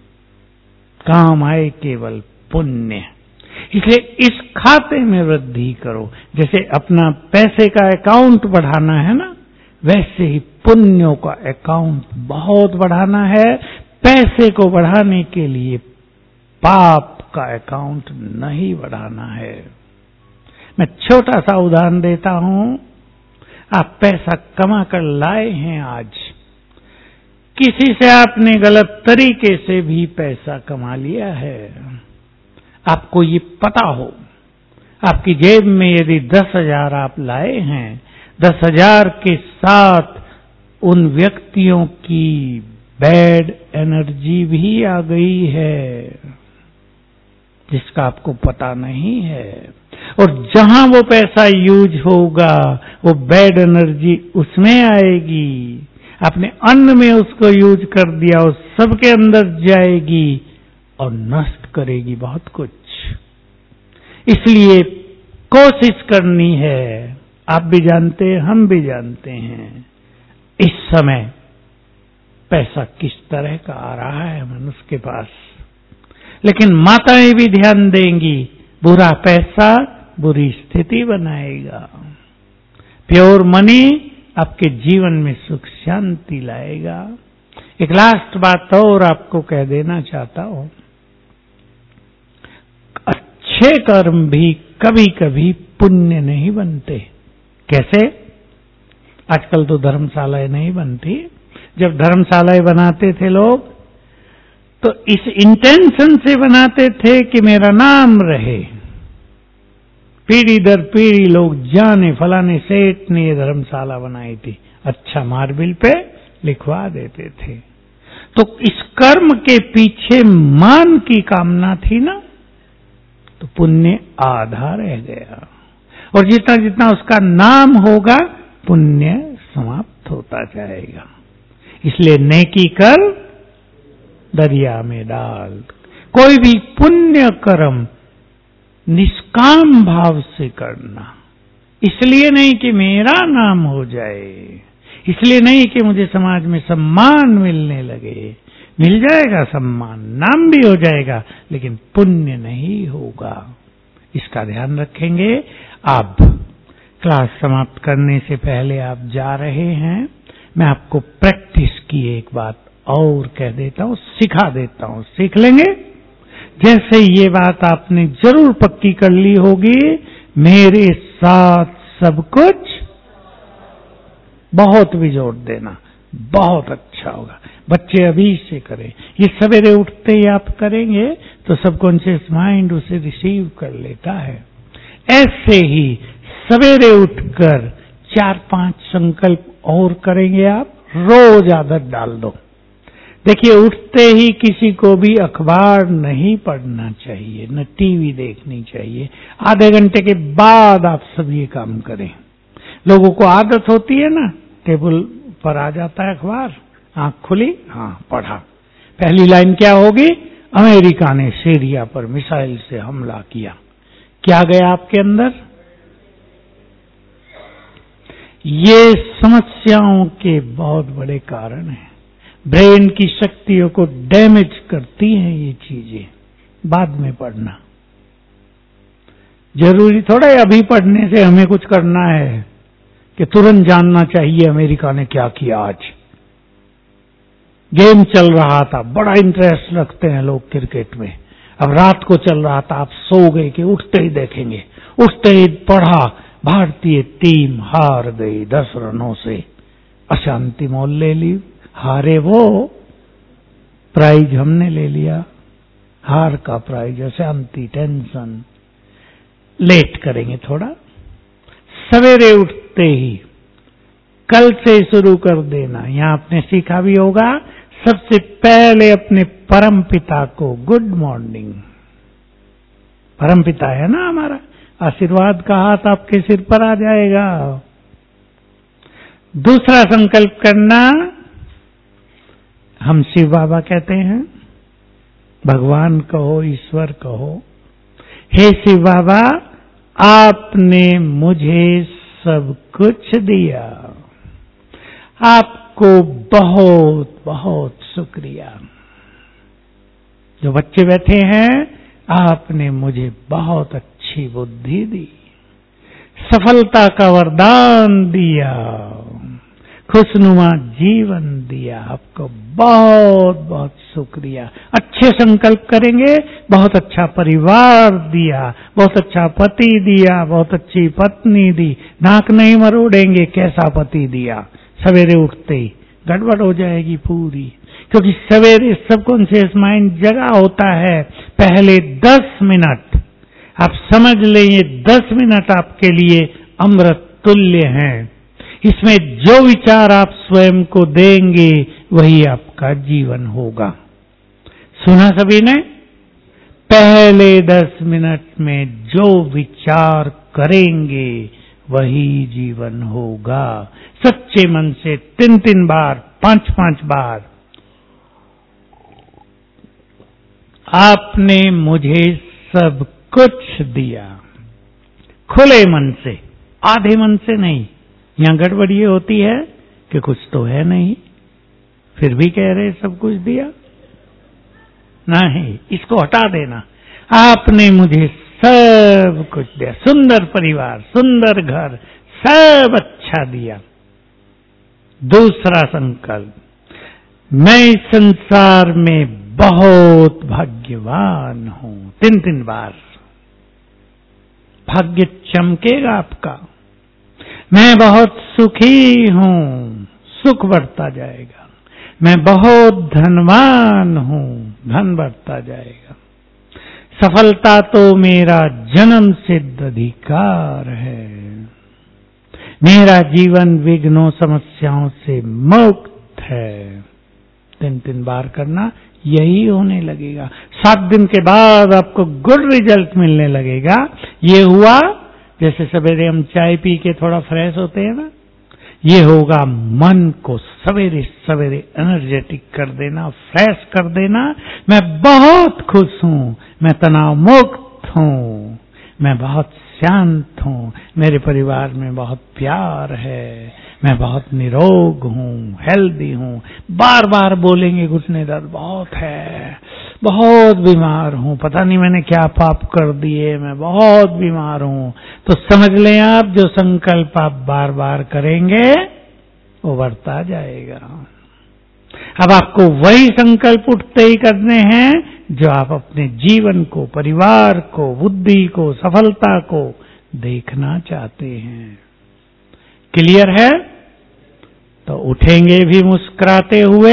काम आए केवल पुण्य। इसलिए इस खाते में वृद्धि करो। जैसे अपना पैसे का अकाउंट बढ़ाना है ना, वैसे ही पुण्यों का अकाउंट बहुत बढ़ाना है। पैसे को बढ़ाने के लिए पाप का अकाउंट नहीं बढ़ाना है। मैं छोटा सा उदाहरण देता हूं। आप पैसा कमा कर लाए हैं, आज किसी से आपने गलत तरीके से भी पैसा कमा लिया है, आपको ये पता हो, आपकी जेब में यदि दस हजार आप लाए हैं, दस हजार के साथ उन व्यक्तियों की बैड एनर्जी भी आ गई है जिसका आपको पता नहीं है। और जहां वो पैसा यूज होगा वो बैड एनर्जी उसमें आएगी। आपने अन्न में उसको यूज कर दिया, उस सबके अंदर जाएगी और नष्ट करेगी बहुत कुछ। इसलिए कोशिश करनी है, आप भी जानते हैं, हम भी जानते हैं, इस समय पैसा किस तरह का आ रहा है मनुष्य के पास। लेकिन माताएं भी ध्यान देंगी, बुरा पैसा बुरी स्थिति बनाएगा। प्योर मनी आपके जीवन में सुख शांति लाएगा। एक लास्ट बात और आपको कह देना चाहता हूं, अच्छे कर्म भी कभी कभी पुण्य नहीं बनते। कैसे? आजकल तो धर्मशालाएं नहीं बनती। जब धर्मशालाएं बनाते थे लोग तो इस इंटेंशन से बनाते थे कि मेरा नाम रहे, पीढ़ी दर पीढ़ी लोग जाने फलाने सेठ ने ये धर्मशाला बनाई थी, अच्छा मार्बिल पे लिखवा देते थे। तो इस कर्म के पीछे मान की कामना थी ना, तो पुण्य आधा रह गया। और जितना जितना उसका नाम होगा पुण्य समाप्त होता जाएगा। इसलिए नेकी कर दरिया में डाल। कोई भी पुण्य कर्म निष्काम भाव से करना, इसलिए नहीं कि मेरा नाम हो जाए, इसलिए नहीं कि मुझे समाज में सम्मान मिलने लगे। मिल जाएगा सम्मान, नाम भी हो जाएगा, लेकिन पुण्य नहीं होगा। इसका ध्यान रखेंगे। अब क्लास समाप्त करने से पहले आप जा रहे हैं, मैं आपको प्रैक्टिस की एक बात और कह देता हूं, सिखा देता हूं, सीख लेंगे। जैसे ये बात आपने जरूर पक्की कर ली होगी, मेरे साथ सब कुछ, बहुत भी जोर देना, बहुत अच्छा होगा। बच्चे अभी से करें, ये सवेरे उठते ही आप करेंगे तो सबकॉन्शियस माइंड उसे रिसीव कर लेता है। ऐसे ही सवेरे उठकर चार पांच संकल्प और करेंगे आप, रोज आदत डाल दो। देखिए, उठते ही किसी को भी अखबार नहीं पढ़ना चाहिए, न टीवी देखनी चाहिए। आधे घंटे के बाद आप सब ये काम करें। लोगों को आदत होती है ना, टेबल पर आ जाता है अखबार, आंख खुली, हाँ पढ़ा। पहली लाइन क्या होगी? अमेरिका ने सीरिया पर मिसाइल से हमला किया। क्या गया आपके अंदर? ये समस्याओं के बहुत बड़े कारण हैं। ब्रेन की शक्तियों को डैमेज करती हैं ये चीजें। बाद में पढ़ना जरूरी थोड़ा है, अभी पढ़ने से हमें कुछ करना है कि तुरंत जानना चाहिए अमेरिका ने क्या किया। आज गेम चल रहा था, बड़ा इंटरेस्ट रखते हैं लोग क्रिकेट में। अब रात को चल रहा था, आप सो गए कि उठते ही देखेंगे। उठते ही पढ़ा, भारतीय टीम हार गई दस रनों से, अशांति मोल ले ली। हारे वो, प्राइज हमने ले लिया, हार का प्राइज अशांति, टेंशन। लेट करेंगे थोड़ा, सवेरे उठते ही कल से शुरू कर देना। यहां आपने सीखा भी होगा, सबसे पहले अपने परम पिता को गुड मॉर्निंग। परम पिता है ना हमारा, आशीर्वाद का हाथ आपके सिर पर आ जाएगा। दूसरा संकल्प करना, हम शिव बाबा कहते हैं, भगवान कहो, ईश्वर कहो, हे शिव बाबा आपने मुझे सब कुछ दिया, आपको बहुत बहुत शुक्रिया। जो बच्चे बैठे हैं, आपने मुझे बहुत अच्छी बुद्धि दी, सफलता का वरदान दिया, खुशनुमा जीवन दिया, आपको बहुत बहुत शुक्रिया। अच्छे संकल्प करेंगे, बहुत अच्छा परिवार दिया, बहुत अच्छा पति दिया, बहुत अच्छी पत्नी दी। नाक नहीं मरोड़ेंगे, कैसा पति दिया। सवेरे उठते ही गड़बड़ हो जाएगी पूरी, क्योंकि सवेरे सबकॉन्शियस माइंड जगा होता है। पहले दस मिनट आप समझ लें, ये दस मिनट आपके लिए अमृत तुल्य हैं। इसमें जो विचार आप स्वयं को देंगे वही आपका जीवन होगा। सुना सभी ने? पहले दस मिनट में जो विचार करेंगे वही जीवन होगा। सच्चे मन से तीन तीन बार, पांच पांच बार, आपने मुझे सब कुछ दिया। खुले मन से, आधे मन से नहीं। यहां गड़बड़ ये होती है कि कुछ तो है नहीं, फिर भी कह रहे सब कुछ दिया। नहीं, इसको हटा देना। आपने मुझे सब कुछ दिया, सुंदर परिवार, सुंदर घर, सब अच्छा दिया। दूसरा संकल्प, मैं इस संसार में बहुत भाग्यवान हूं। तीन तीन बार भाग्य चमकेगा आपका। मैं बहुत सुखी हूं, सुख बढ़ता जाएगा। मैं बहुत धनवान हूं, धन बढ़ता जाएगा। सफलता तो मेरा जन्म सिद्ध अधिकार है। मेरा जीवन विघ्नों समस्याओं से मुक्त है। तीन तीन बार करना, यही होने लगेगा। सात दिन के बाद आपको गुड रिजल्ट मिलने लगेगा। ये हुआ जैसे सवेरे हम चाय पी के थोड़ा फ्रेश होते हैं ना, ये होगा मन को सवेरे सवेरे एनर्जेटिक कर देना, फ्रेश कर देना। मैं बहुत खुश हूं, मैं तनाव मुक्त हूं, मैं बहुत शांत हूं, मेरे परिवार में बहुत प्यार है, मैं बहुत निरोग हूं, हेल्दी हूं। बार बार बोलेंगे घुटने दर्द बहुत है, बहुत बीमार हूं, पता नहीं मैंने क्या पाप कर दिए, मैं बहुत बीमार हूं। तो समझ लें आप, जो संकल्प आप बार बार करेंगे वो बढ़ता जाएगा। अब आपको वही संकल्प उठते ही करने हैं जो आप अपने जीवन को, परिवार को, बुद्धि को, सफलता को देखना चाहते हैं। क्लियर है? तो उठेंगे भी मुस्कुराते हुए,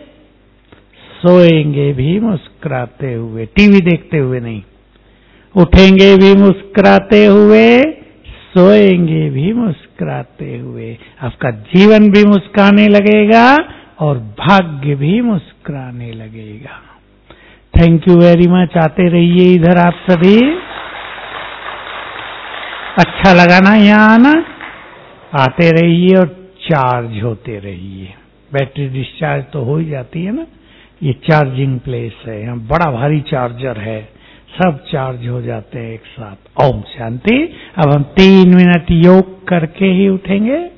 सोएंगे भी मुस्कुराते हुए, टीवी देखते हुए नहीं। उठेंगे भी मुस्कुराते हुए, सोएंगे भी मुस्कुराते हुए। आपका जीवन भी मुस्कुराने लगेगा और भाग्य भी मुस्कुराने लगेगा। Thank you very much. आते रहिए इधर आप सभी। अच्छा लगा ना यहाँ आना? आते रहिए और चार्ज होते रहिए। बैटरी डिस्चार्ज तो हो ही जाती है ना। ये चार्जिंग प्लेस है, यहाँ बड़ा भारी चार्जर है, सब चार्ज हो जाते हैं एक साथ। ओम शांति। अब हम तीन मिनट योग करके ही उठेंगे।